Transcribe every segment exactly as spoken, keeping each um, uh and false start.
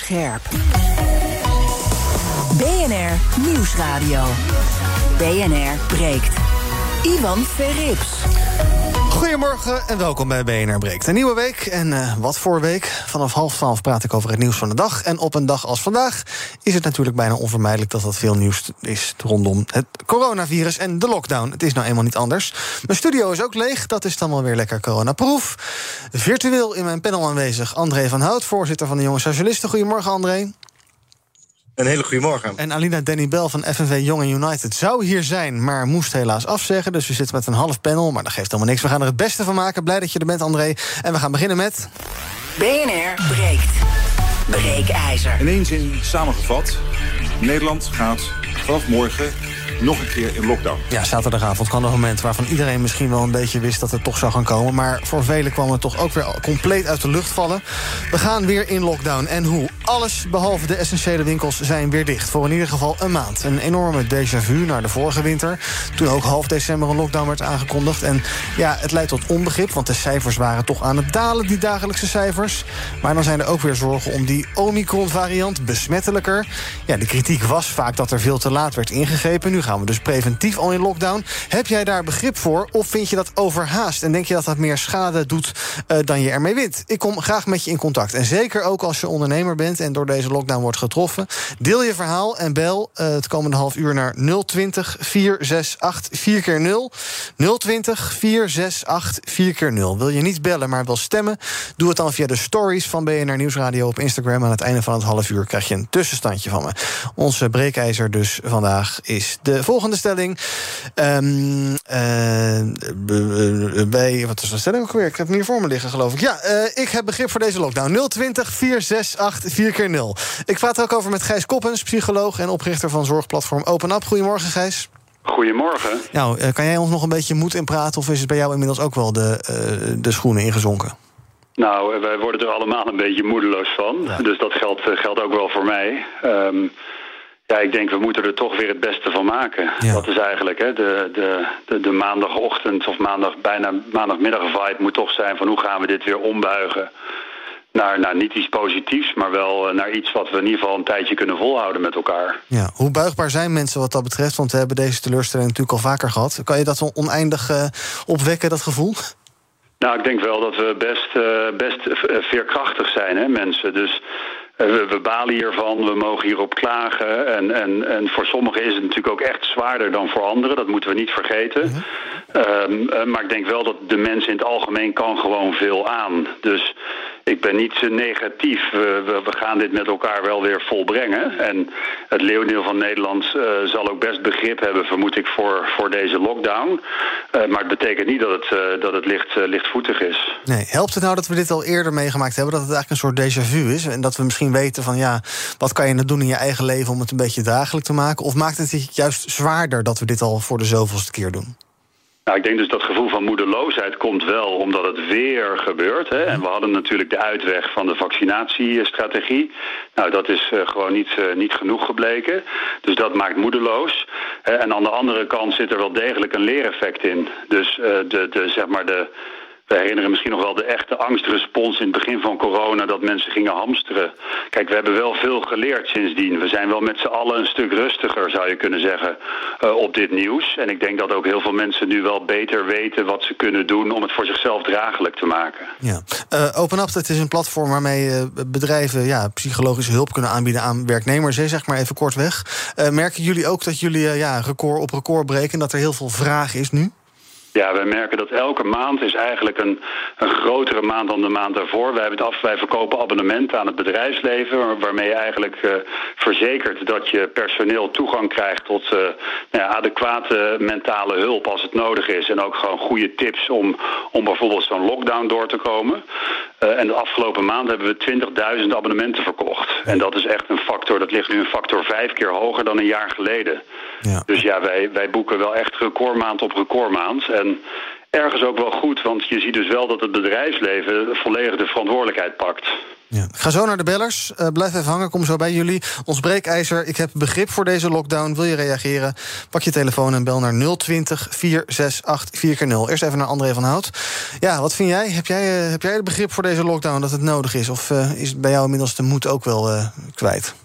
scherp. B N R Nieuwsradio. B N R breekt. Ivan Verrips. Goedemorgen en welkom bij B N R Breekt. Een nieuwe week en uh, wat voor week. Vanaf half twaalf praat ik over het nieuws van de dag. En op een dag als vandaag is het natuurlijk bijna onvermijdelijk dat dat veel nieuws is rondom het coronavirus en de lockdown. Het is nou eenmaal niet anders. Mijn studio is ook leeg, dat is dan wel weer lekker coronaproof. Virtueel in mijn panel aanwezig André van Hout, voorzitter van de Jonge Socialisten. Goedemorgen, André. Een hele goede morgen. En Alina Danny Bel van F N V Young United zou hier zijn, maar moest helaas afzeggen. Dus we zitten met een half panel, maar dat geeft helemaal niks. We gaan er het beste van maken. Blij dat je er bent, André. En we gaan beginnen met... B N R breekt. Breekijzer. In één zin samengevat, Nederland gaat vanaf morgen nog een keer in lockdown. Ja, zaterdagavond kwam een moment waarvan iedereen misschien wel een beetje wist dat het toch zou gaan komen. Maar voor velen kwam het toch ook weer compleet uit de lucht vallen. We gaan weer in lockdown. En hoe? Alles behalve de essentiële winkels zijn weer dicht. Voor in ieder geval een maand. Een enorme déjà vu naar de vorige winter. Toen ook half december een lockdown werd aangekondigd. En ja, het leidt tot onbegrip, want de cijfers waren toch aan het dalen, die dagelijkse cijfers. Maar dan zijn er ook weer zorgen om die Omicron-variant, besmettelijker. Ja, de kritiek was vaak dat er veel te laat werd ingegrepen. Nu gaan we dus preventief al in lockdown. Heb jij daar begrip voor of vind je dat overhaast? En denk je dat dat meer schade doet uh, dan je ermee wint? Ik kom graag met je in contact. En zeker ook als je ondernemer bent en door deze lockdown wordt getroffen. Deel je verhaal en bel uh, het komende half uur naar nul twintig, vier zes acht, vier keer nul. nul twintig, vier zes acht, vier keer nul. Wil je niet bellen, maar wil stemmen? Doe het dan via de stories van B N R Nieuwsradio op Instagram. Aan het einde van het half uur krijg je een tussenstandje van me. Onze breekijzer dus vandaag is de volgende stelling. Um, uh, bij, wat is de stelling ook weer? Ik heb hem hier voor me liggen, geloof ik. Ja, uh, ik heb begrip voor deze lockdown. nul twintig, vier zes acht, vier keer nul. Ik praat ook over met Gijs Koppens, psycholoog en oprichter van zorgplatform Open Up. Goedemorgen, Gijs. Goedemorgen. Nou, uh, kan jij ons nog een beetje moed inpraten, of is het bij jou inmiddels ook wel de, uh, de schoenen ingezonken? Nou, wij worden er allemaal een beetje moedeloos van. Ja. Dus dat geldt, geldt ook wel voor mij. Um, Ja, ik denk we moeten er toch weer het beste van maken. Ja. Dat is eigenlijk hè, de, de, de, de maandagochtend of maandag, bijna maandagmiddag vibe moet toch zijn van hoe gaan we dit weer ombuigen naar, naar niet iets positiefs, maar wel naar iets wat we in ieder geval een tijdje kunnen volhouden met elkaar. Ja, hoe buigbaar zijn mensen wat dat betreft? Want we hebben deze teleurstelling natuurlijk al vaker gehad. Kan je dat oneindig uh, opwekken, dat gevoel? Nou, ik denk wel dat we best, uh, best veerkrachtig zijn, hè, mensen. Dus We, we balen hiervan, we mogen hierop klagen. En, en, en voor sommigen is het natuurlijk ook echt zwaarder dan voor anderen. Dat moeten we niet vergeten. Mm-hmm. Um, uh, maar ik denk wel dat de mens in het algemeen kan gewoon veel aan. Dus ik ben niet zo negatief. We, we, we gaan dit met elkaar wel weer volbrengen. En het leeuwendeel van Nederland uh, zal ook best begrip hebben, vermoed ik, voor, voor deze lockdown. Uh, maar het betekent niet dat het, uh, dat het licht, uh, lichtvoetig is. Nee, helpt het nou dat we dit al eerder meegemaakt hebben? Dat het eigenlijk een soort déjà vu is? En dat we misschien weten van ja, wat kan je nou doen in je eigen leven om het een beetje draaglijk te maken? Of maakt het juist zwaarder dat we dit al voor de zoveelste keer doen? Nou, ik denk dus dat gevoel van moedeloosheid komt wel omdat het weer gebeurt. Hè? En we hadden natuurlijk de uitweg van de vaccinatiestrategie. Nou, dat is uh, gewoon niet, uh, niet genoeg gebleken. Dus dat maakt moedeloos. Uh, en aan de andere kant zit er wel degelijk een leereffect in. Dus uh, de, de, zeg maar de... We herinneren misschien nog wel de echte angstrespons in het begin van corona, dat mensen gingen hamsteren. Kijk, we hebben wel veel geleerd sindsdien. We zijn wel met z'n allen een stuk rustiger, zou je kunnen zeggen, uh, op dit nieuws. En ik denk dat ook heel veel mensen nu wel beter weten wat ze kunnen doen om het voor zichzelf draaglijk te maken. Ja. Uh, Open Up, dat is een platform waarmee uh, bedrijven ja, psychologische hulp kunnen aanbieden aan werknemers. Hè, zeg maar even kortweg. Uh, merken jullie ook dat jullie uh, ja, record op record breken en dat er heel veel vraag is nu? Ja, wij merken dat elke maand is eigenlijk een, een grotere maand dan de maand daarvoor. Wij, hebben het af, wij verkopen abonnementen aan het bedrijfsleven, waarmee je eigenlijk uh, verzekert dat je personeel toegang krijgt tot uh, nou ja, adequate mentale hulp als het nodig is. En ook gewoon goede tips om, om bijvoorbeeld zo'n lockdown door te komen. Uh, en de afgelopen maand hebben we twintigduizend abonnementen verkocht. En dat is echt een factor, dat ligt nu een factor vijf keer hoger dan een jaar geleden. Ja. Dus ja, wij, wij boeken wel echt recordmaand op recordmaand. En ergens ook wel goed, want je ziet dus wel dat het bedrijfsleven volledig de verantwoordelijkheid pakt. Ja. Ik ga zo naar de bellers. Uh, blijf even hangen, kom zo bij jullie. Ons breekijzer, ik heb begrip voor deze lockdown. Wil je reageren? Pak je telefoon en bel naar nul twintig, vier zes acht, vier keer nul. Eerst even naar André van Hout. Ja, wat vind jij? Heb jij, uh, heb jij het begrip voor deze lockdown, dat het nodig is? Of uh, is bij jou inmiddels de moed ook wel uh, kwijt?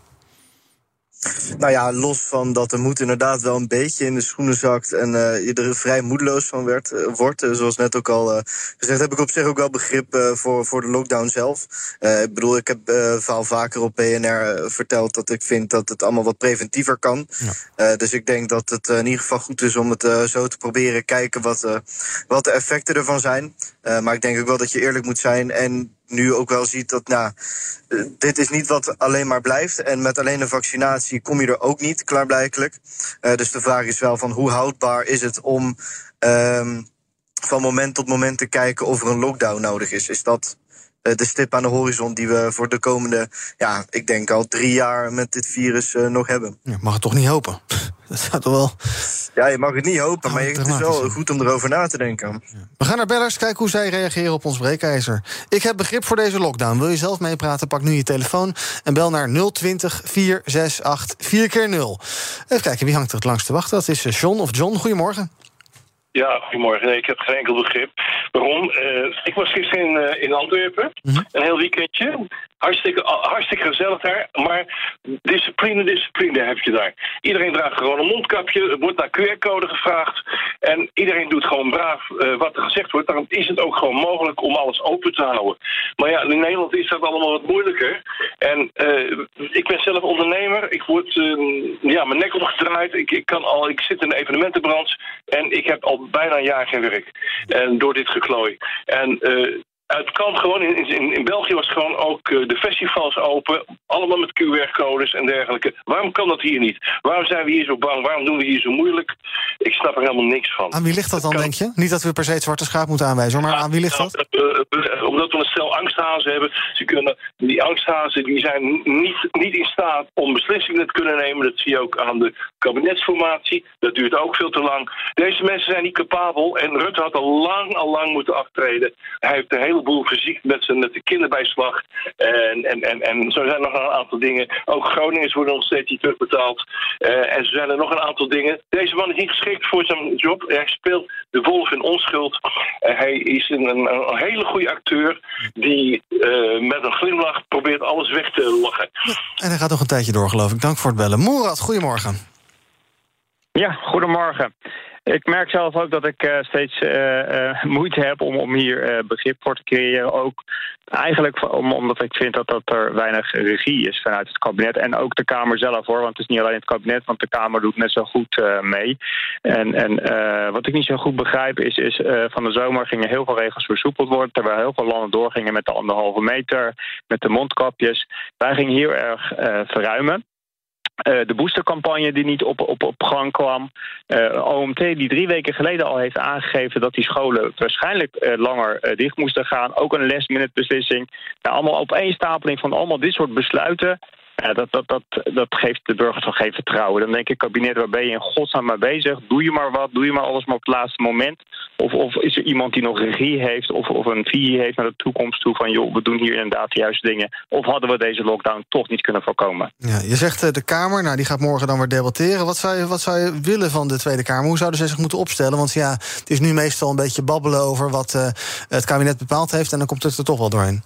Nou ja, los van dat de moed inderdaad wel een beetje in de schoenen zakt en uh, je er vrij moedeloos van werd, uh, wordt. Uh, zoals net ook al uh, gezegd, heb ik op zich ook wel begrip uh, voor, voor de lockdown zelf. Uh, ik bedoel, ik heb uh, al vaker op B N R uh, verteld dat ik vind dat het allemaal wat preventiever kan. Ja. Uh, dus ik denk dat het uh, in ieder geval goed is om het uh, zo te proberen, kijken wat, uh, wat de effecten ervan zijn. Uh, maar ik denk ook wel dat je eerlijk moet zijn en nu ook wel ziet dat, nou, uh, dit is niet wat alleen maar blijft. En met alleen een vaccinatie kom je er ook niet, klaarblijkelijk. Uh, dus de vraag is wel van hoe houdbaar is het om um, van moment tot moment te kijken of er een lockdown nodig is. Is dat uh, de stip aan de horizon die we voor de komende, ja, ik denk al drie jaar met dit virus uh, nog hebben? Ja, mag het toch niet hopen? Dat zou toch wel... Ja, je mag het niet hopen, oh, maar het is wel goed om erover na te denken. Ja. We gaan naar bellers, kijken hoe zij reageren op ons breekijzer. Ik heb begrip voor deze lockdown. Wil je zelf meepraten, pak nu je telefoon en bel naar nul twintig, vier zes acht, vier keer nul. Even kijken, wie hangt er het langst te wachten? Dat is John of John. Goedemorgen. Ja, goedemorgen. Nee, ik heb geen enkel begrip. Waarom? Uh, ik was gisteren in, uh, in Antwerpen, mm-hmm. een heel weekendje. Hartstikke, hartstikke gezellig daar, maar discipline, discipline heb je daar. Iedereen draagt gewoon een mondkapje, er wordt naar Q R-code gevraagd en iedereen doet gewoon braaf uh, wat er gezegd wordt. Daarom is het ook gewoon mogelijk om alles open te houden. Maar ja, in Nederland is dat allemaal wat moeilijker. En uh, ik ben zelf ondernemer, ik word uh, ja, mijn nek omgedraaid, ik, ik, kan al, ik zit in de evenementenbranche en ik heb al bijna een jaar geen werk. En door dit geklooi. En uh, het kan gewoon, in, in, in België was gewoon ook uh, de festivals open, allemaal met Q R-codes en dergelijke. Waarom kan dat hier niet? Waarom zijn we hier zo bang? Waarom doen we hier zo moeilijk? Ik snap er helemaal niks van. Aan wie ligt dat dan, kan... denk je? Niet dat we per se het zwarte schaap moeten aanwijzen, maar ja, aan wie ligt dat? Uh, uh, omdat we een stel angsthazen hebben. Ze kunnen, die angsthazen die zijn niet, niet in staat om beslissingen te kunnen nemen. Dat zie je ook aan de kabinetsformatie. Dat duurt ook veel te lang. Deze mensen zijn niet capabel en Rutte had al lang, al lang moeten aftreden. Hij heeft een hele boel verziekt met, met de kinderbijslag. En, en, en, en zo zijn er nog een aantal dingen. Ook Groningers worden nog steeds niet terugbetaald. Uh, en zo zijn er nog een aantal dingen. Deze man is niet geschikt voor zijn job. Hij speelt de wolf in onschuld. Uh, hij is een, een, een hele goede acteur die uh, met een glimlach probeert alles weg te lachen. Ja, en hij gaat nog een tijdje door, geloof ik. Dank voor het bellen. Moerad, goedemorgen. Ja, goedemorgen. Ik merk zelf ook dat ik uh, steeds uh, uh, moeite heb om, om hier uh, begrip voor te creëren. Ook eigenlijk om, omdat ik vind dat, dat er weinig regie is vanuit het kabinet. En ook de Kamer zelf, hoor. Want het is niet alleen het kabinet, want de Kamer doet net zo goed uh, mee. En, en uh, wat ik niet zo goed begrijp is, is uh, van de zomer gingen heel veel regels versoepeld worden. Terwijl heel veel landen doorgingen met de anderhalve meter, met de mondkapjes. Wij gingen heel erg uh, verruimen. Uh, de boostercampagne die niet op, op, op gang kwam. Uh, O M T die drie weken geleden al heeft aangegeven dat die scholen waarschijnlijk uh, langer uh, dicht moesten gaan. Ook een last minute beslissing. Nou, allemaal opeenstapeling van allemaal dit soort besluiten. Ja, dat, dat, dat, dat geeft de burgers toch geen vertrouwen. Dan denk ik, kabinet, waar ben je in godsnaam mee bezig? Doe je maar wat, doe je maar alles maar op het laatste moment. Of, of is er iemand die nog regie heeft of, of een visie heeft naar de toekomst toe van joh, we doen hier inderdaad de juiste dingen. Of hadden we deze lockdown toch niet kunnen voorkomen? Ja, je zegt de Kamer, nou die gaat morgen dan weer debatteren. Wat zou je, wat zou je willen van de Tweede Kamer? Hoe zouden ze zich moeten opstellen? Want ja, het is nu meestal een beetje babbelen over wat uh, het kabinet bepaald heeft en dan komt het er toch wel doorheen.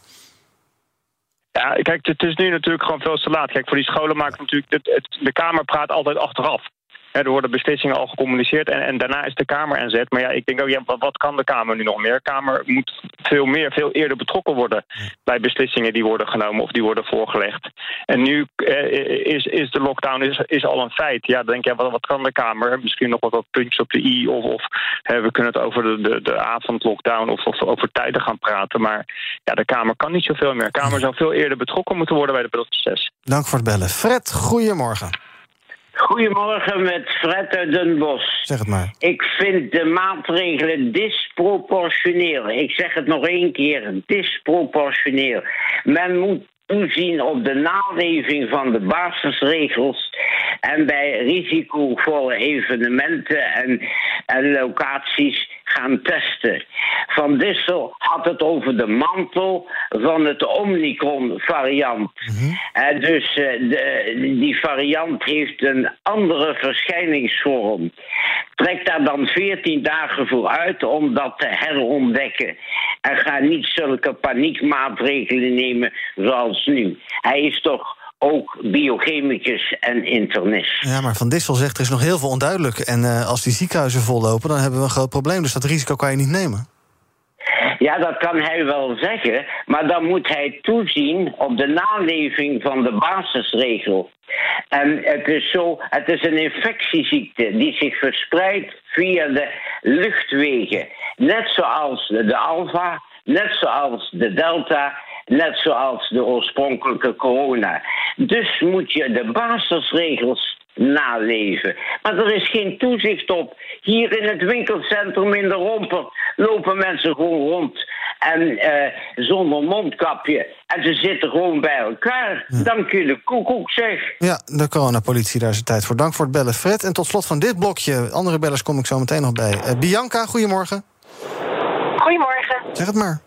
Ja, kijk, het is nu natuurlijk gewoon veel te laat. Kijk, voor die scholen maakt natuurlijk... Het, het, de Kamer praat altijd achteraf. He, er worden beslissingen al gecommuniceerd en, en daarna is de Kamer aan zet. Maar ja, ik denk ook, ja, wat, wat kan de Kamer nu nog meer? De Kamer moet veel meer, veel eerder betrokken worden bij beslissingen die worden genomen of die worden voorgelegd. En nu eh, is, is de lockdown is, is al een feit. Ja, dan denk je, wat, wat kan de Kamer? Misschien nog wat, wat puntjes op de i of, of hè, we kunnen het over de, de, de avondlockdown of, of over tijden gaan praten. Maar ja, de Kamer kan niet zoveel meer. De Kamer zou veel eerder betrokken moeten worden bij het proces. Dank voor het bellen. Fred, goedemorgen. Goedemorgen met Fred uit Den Bosch. Zeg het maar. Ik vind de maatregelen disproportioneel. Ik zeg het nog één keer, disproportioneel. Men moet toezien op de naleving van de basisregels en bij risicovolle evenementen en, en locaties gaan testen. Van Dissel had het over de mantel van het Omicron-variant. Mm-hmm. Uh, dus uh, de, die variant heeft een andere verschijningsvorm. Trek daar dan veertien dagen voor uit om dat te herontdekken. En ga niet zulke paniekmaatregelen nemen zoals nu. Hij is toch ook biochemicus en internist. Ja, maar Van Dissel zegt er is nog heel veel onduidelijk. En uh, als die ziekenhuizen vollopen, dan hebben we een groot probleem. Dus dat risico kan je niet nemen. Ja, dat kan hij wel zeggen, maar dan moet hij toezien op de naleving van de basisregel. En het is zo, het is een infectieziekte die zich verspreidt via de luchtwegen. Net zoals de Alpha, net zoals de Delta, net zoals de oorspronkelijke corona. Dus moet je de basisregels naleven. Maar er is geen toezicht op. Hier in het winkelcentrum in de Romper lopen mensen gewoon rond en uh, zonder mondkapje. En ze zitten gewoon bij elkaar. Ja. Dank je de koekoek, zeg. Ja, de coronapolitie, daar is de tijd voor. Dank voor het bellen, Fred. En tot slot van dit blokje, andere bellers kom ik zo meteen nog bij. Uh, Bianca, goedemorgen. Goedemorgen. Zeg het maar.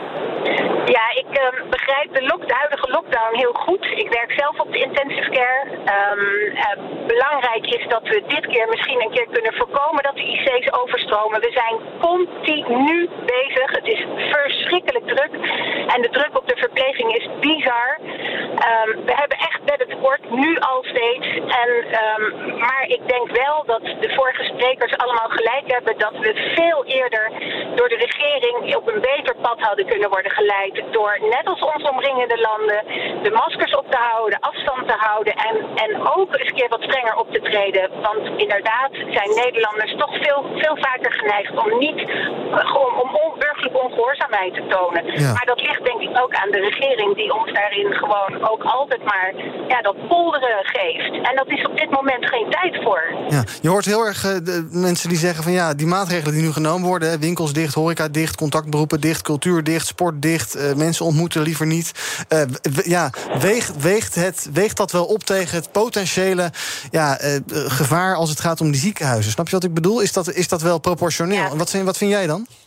Ja, ik uh, begrijp de, lock, de huidige lockdown heel goed. Ik werk zelf op de intensive care. Um, uh, belangrijk is dat we dit keer misschien een keer kunnen voorkomen dat de I C's overstromen. We zijn continu bezig. Het is verschrikkelijk druk. En de druk op de verpleging is bizar. Um, we hebben echt beddentekort, nu al steeds. En, um, maar ik denk wel dat de vorige sprekers allemaal gelijk hebben dat we veel eerder door de regering op een beter pad hadden kunnen worden geleid. Door, net als ons omringende landen, de maskers op te houden, afstand te houden en, en ook eens een keer wat strenger op te treden. Want inderdaad zijn Nederlanders toch veel, veel vaker geneigd om niet om, om onburgerlijke ongehoorzaamheid te tonen. Ja. Maar dat ligt denk ik ook aan de regering die ons daarin gewoon ook altijd maar ja, dat polderen geeft. En dat is op dit moment geen tijd voor. Ja, je hoort heel erg uh, de mensen die zeggen van ja, die maatregelen die nu genomen worden, hè, winkels dicht, horeca dicht, contactberoepen dicht, cultuur dicht, sport dicht, uh, mensen ontmoeten liever niet. Uh, w- ja, weegt, weegt, het, weegt dat wel op tegen het potentiële ja, uh, gevaar als het gaat om die ziekenhuizen? Snap je wat ik bedoel? Is dat, is dat wel proportioneel? Ja. En wat, wat vind jij dan?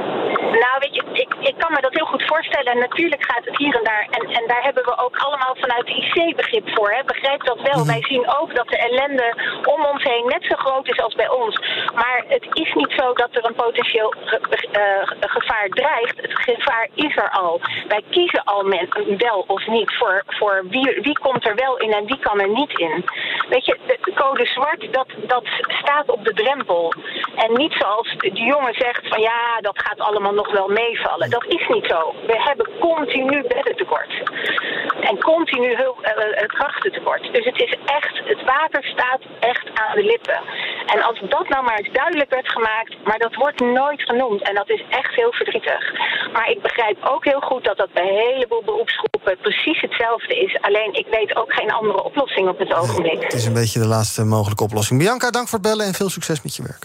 Nou, weet je, ik, ik kan me dat heel goed voorstellen. En natuurlijk gaat het hier en daar. En, en daar hebben we ook allemaal vanuit de I C begrip voor. Hè. Begrijp dat wel. Mm-hmm. Wij zien ook dat de ellende om ons heen net zo groot is als bij ons. Maar het is niet zo dat er een potentieel ge- uh, gevaar dreigt. Het gevaar is er al. Wij kiezen al men, wel of niet voor, voor wie, wie komt er wel in en wie kan er niet in. Weet je, de code zwart, dat, dat staat op de drempel. En niet zoals de jongen zegt van ja, dat gaat allemaal nog wel meevallen. Dat is niet zo. We hebben continu beddentekort. En continu hulp, uh, krachtentekort. Dus het is echt, het water staat echt aan de lippen. En als dat nou maar eens duidelijk werd gemaakt, maar dat wordt nooit genoemd. En dat is echt heel verdrietig. Maar ik begrijp ook heel goed dat dat bij een heleboel beroepsgroepen precies hetzelfde is. Alleen ik weet ook geen andere oplossing op het ogenblik. Het is een beetje de laatste mogelijke oplossing. Bianca, dank voor het bellen en veel succes met je werk.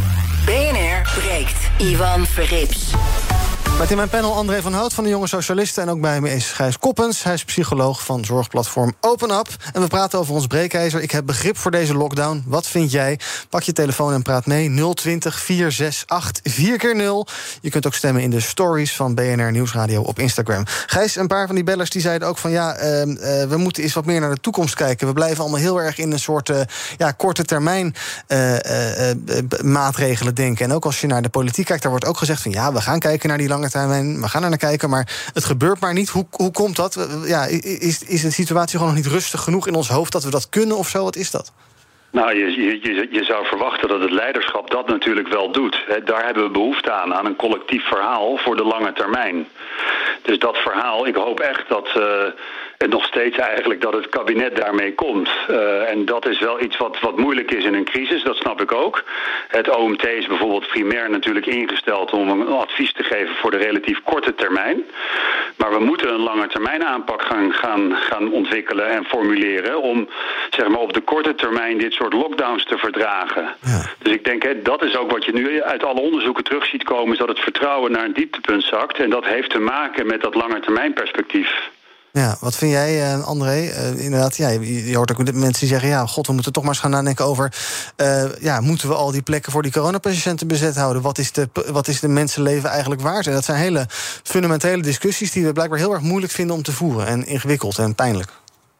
B N R breekt. Ivan Verrips. Met in mijn panel André van Hout van de Jonge Socialisten. En ook bij me is Gijs Koppens. Hij is psycholoog van zorgplatform Open Up. En we praten over ons breekijzer. Ik heb begrip voor deze lockdown. Wat vind jij? Pak je telefoon en praat mee. nul twintig, vier zes acht, vier keer nul. Je kunt ook stemmen in de stories van B N R Nieuwsradio op Instagram. Gijs, een paar van die bellers die zeiden ook van ja, uh, uh, we moeten eens wat meer naar de toekomst kijken. We blijven allemaal heel erg in een soort uh, ja, korte termijn uh, uh, uh, maatregelen denken. En ook als je naar de politiek kijkt, daar wordt ook gezegd van ja, we gaan kijken naar die lange termijn, we gaan er naar kijken, maar het gebeurt maar niet. Hoe, hoe komt dat? Ja, is, is de situatie gewoon nog niet rustig genoeg in ons hoofd dat we dat kunnen of zo? Wat is dat? Nou, je, je, je zou verwachten dat het leiderschap dat natuurlijk wel doet. He, daar hebben we behoefte aan, aan een collectief verhaal voor de lange termijn. Dus dat verhaal, ik hoop echt dat uh, het nog steeds eigenlijk dat het kabinet daarmee komt. Uh, en dat is wel iets wat, wat moeilijk is in een crisis, dat snap ik ook. Het O M T is bijvoorbeeld primair natuurlijk ingesteld om een advies te geven voor de relatief korte termijn. Maar we moeten een lange termijn aanpak gaan, gaan, gaan ontwikkelen en formuleren om zeg maar, op de korte termijn dit soort lockdowns te verdragen. Ja. Dus ik denk, hè, dat is ook wat je nu uit alle onderzoeken terug ziet komen, is dat het vertrouwen naar een dieptepunt zakt. En dat heeft te maken met dat langetermijnperspectief. Ja, wat vind jij, uh, André? Uh, inderdaad, ja, je, je hoort ook mensen die zeggen... ja, god, we moeten toch maar eens gaan nadenken over... Uh, ja, moeten we al die plekken voor die coronapatiënten bezet houden? Wat is de, wat is de mensenleven eigenlijk waard? En dat zijn hele fundamentele discussies... die we blijkbaar heel erg moeilijk vinden om te voeren. En ingewikkeld en pijnlijk.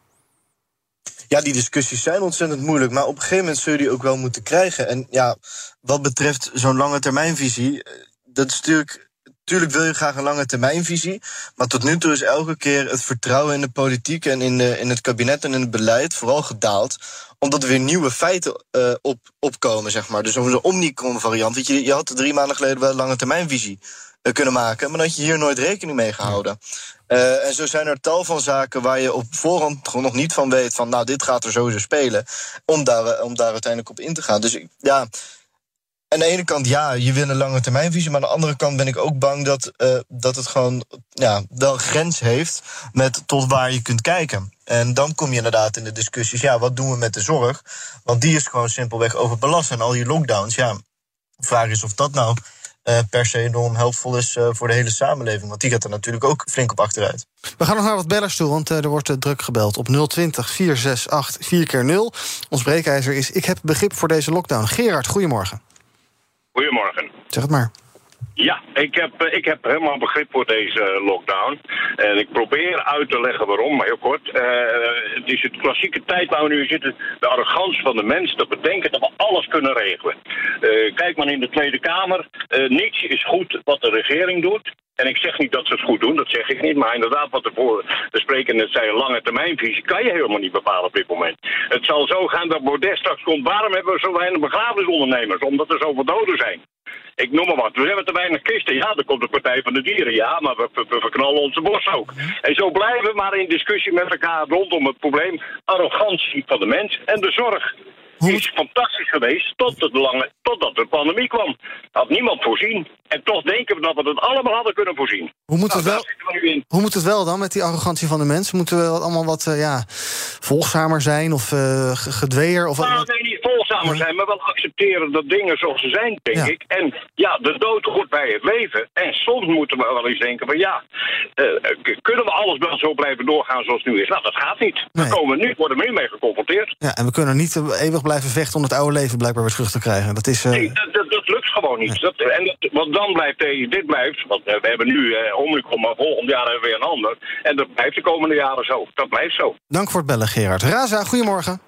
Ja, die discussies zijn ontzettend moeilijk, maar op een gegeven moment zul je die ook wel moeten krijgen. En ja, wat betreft zo'n lange termijnvisie, dat is natuurlijk... Tuurlijk wil je graag een lange termijnvisie, maar tot nu toe is elke keer het vertrouwen in de politiek en in, de, in het kabinet en in het beleid vooral gedaald, omdat er weer nieuwe feiten uh, op, opkomen, zeg maar. Dus over de Omicron-variant, weet je, je had drie maanden geleden wel een lange termijnvisie uh, kunnen maken, maar dan had je hier nooit rekening mee gehouden. Uh, en zo zijn er tal van zaken waar je op voorhand gewoon nog niet van weet van, nou, dit gaat er sowieso spelen, om daar, om daar uiteindelijk op in te gaan. Dus ik, ja... Aan de ene kant, ja, je wil een lange termijnvisie, maar aan de andere kant ben ik ook bang dat, uh, dat het gewoon ja, wel een grens heeft met tot waar je kunt kijken. En dan kom je inderdaad in de discussies, ja, wat doen we met de zorg? Want die is gewoon simpelweg overbelast. En al die lockdowns, ja, de vraag is of dat nou uh, per se enorm helpvol is uh, voor de hele samenleving. Want die gaat er natuurlijk ook flink op achteruit. We gaan nog naar wat bellers toe, want uh, er wordt uh, druk gebeld op nul twintig, vier zes acht, vier keer nul. Ons breekijzer is, ik heb begrip voor deze lockdown. Gerard, goedemorgen. Goedemorgen. Zeg het maar. Ja, ik heb, ik heb helemaal begrip voor deze lockdown. En ik probeer uit te leggen waarom, maar heel kort. Uh, het is het klassieke tijd waar we nu zitten. De arrogantie van de mens, dat bedenken dat we alles kunnen regelen. Uh, kijk maar in de Tweede Kamer. Uh, niets is goed wat de regering doet. En ik zeg niet dat ze het goed doen, dat zeg ik niet. Maar inderdaad, wat ervoor de spreker net zei, een lange termijnvisie, kan je helemaal niet bepalen op dit moment. Het zal zo gaan dat Baudet straks komt. Waarom hebben we zo weinig begrafenisondernemers? Omdat er zoveel doden zijn. Ik noem maar wat. We hebben te weinig kisten. Ja, dan komt de Partij van de Dieren. Ja, maar we, we, we verknallen onze bos ook. En zo blijven we maar in discussie met elkaar rondom het probleem arrogantie van de mens en de zorg. Het is fantastisch geweest tot het lange, totdat de pandemie kwam. Had niemand voorzien. En toch denken we dat we het allemaal hadden kunnen voorzien. Hoe moet, nou, het, wel, we hoe moet het wel dan met die arrogantie van de mensen? Moeten we allemaal wat uh, ja, volgzamer zijn of uh, gedweeër? Of nou, wat? Nee, niet volgzamer zijn, maar wel accepteren dat dingen zoals ze zijn, denk ja. ik. En ja, de dood hoort bij het leven. En soms moeten we wel eens denken van ja, uh, kunnen we alles wel zo blijven doorgaan zoals het nu is? Nou, dat gaat niet. Nee. We komen nu, worden we nu mee geconfronteerd. Ja, en we kunnen niet eeuwig blijven vechten om het oude leven blijkbaar weer terug te krijgen. Dat is... Uh... Nee, dat, dat, dat lukt gewoon niet. Nee. Dat, en dat, want dan blijft dit blijft, want we hebben nu uh, Omicron, maar volgend jaar hebben we weer een ander. En dat blijft de komende jaren zo. Dat blijft zo. Dank voor het bellen, Gerard. Raza, goedemorgen.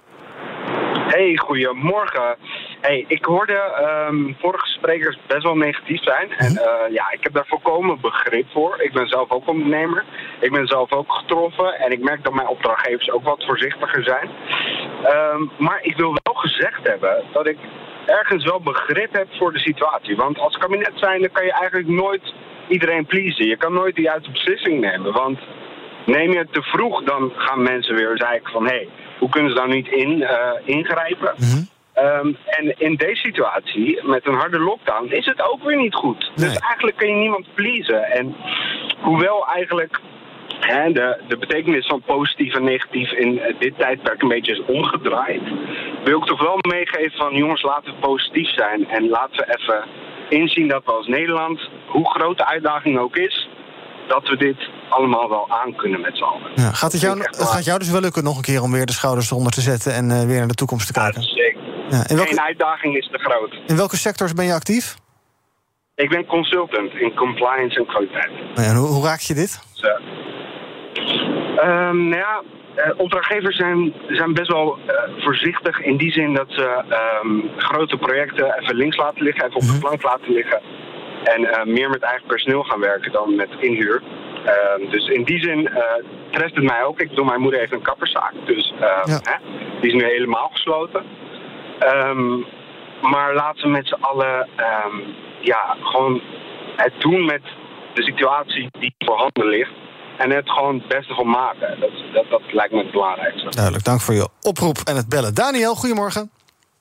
Hey, goedemorgen. Hey, ik hoorde um, vorige sprekers best wel negatief zijn. En uh, ja, ik heb daar volkomen begrip voor. Ik ben zelf ook ondernemer. Ik ben zelf ook getroffen. En ik merk dat mijn opdrachtgevers ook wat voorzichtiger zijn. Um, maar ik wil wel gezegd hebben dat ik ergens wel begrip heb voor de situatie. Want als kabinet zijnde kan je eigenlijk nooit iedereen pleasen. Je kan nooit de juiste beslissing nemen. Want neem je het te vroeg, dan gaan mensen weer zeiken van hé, hey, hoe kunnen ze daar niet in uh, ingrijpen? Mm-hmm. Um, en in deze situatie, met een harde lockdown, is het ook weer niet goed. Nee. Dus eigenlijk kun je niemand pleasen. En hoewel eigenlijk hè, de, de betekenis van positief en negatief in uh, dit tijdperk een beetje is omgedraaid, wil ik toch wel meegeven van jongens, laten we positief zijn. En laten we even inzien dat we als Nederland, hoe groot de uitdaging ook is, dat we dit allemaal wel aan kunnen met z'n allen. Ja, gaat het jou, het gaat jou dus wel lukken nog een keer om weer de schouders eronder te zetten en uh, weer naar de toekomst te kijken? Ja, zeker. Ja, in welke... Geen uitdaging is te groot. In welke sectors ben je actief? Ik ben consultant in compliance en kwaliteit. Ja, en hoe, hoe raak je dit? Zo. Um, nou ja, uh, opdrachtgevers zijn, zijn best wel uh, voorzichtig in die zin dat ze um, grote projecten even links laten liggen, even op de plank laten liggen. En uh, meer met eigen personeel gaan werken dan met inhuur. Uh, dus in die zin uh, treft het mij ook. Ik bedoel, mijn moeder heeft een kapperszaak. Dus uh, ja. hè, die is nu helemaal gesloten. Um, maar laten we met z'n allen um, ja, gewoon het doen met de situatie die voorhanden ligt. En het gewoon het beste van maken. Dat, dat, dat lijkt me het belangrijkste. Duidelijk, dank voor je oproep en het bellen. Daniel, goedemorgen.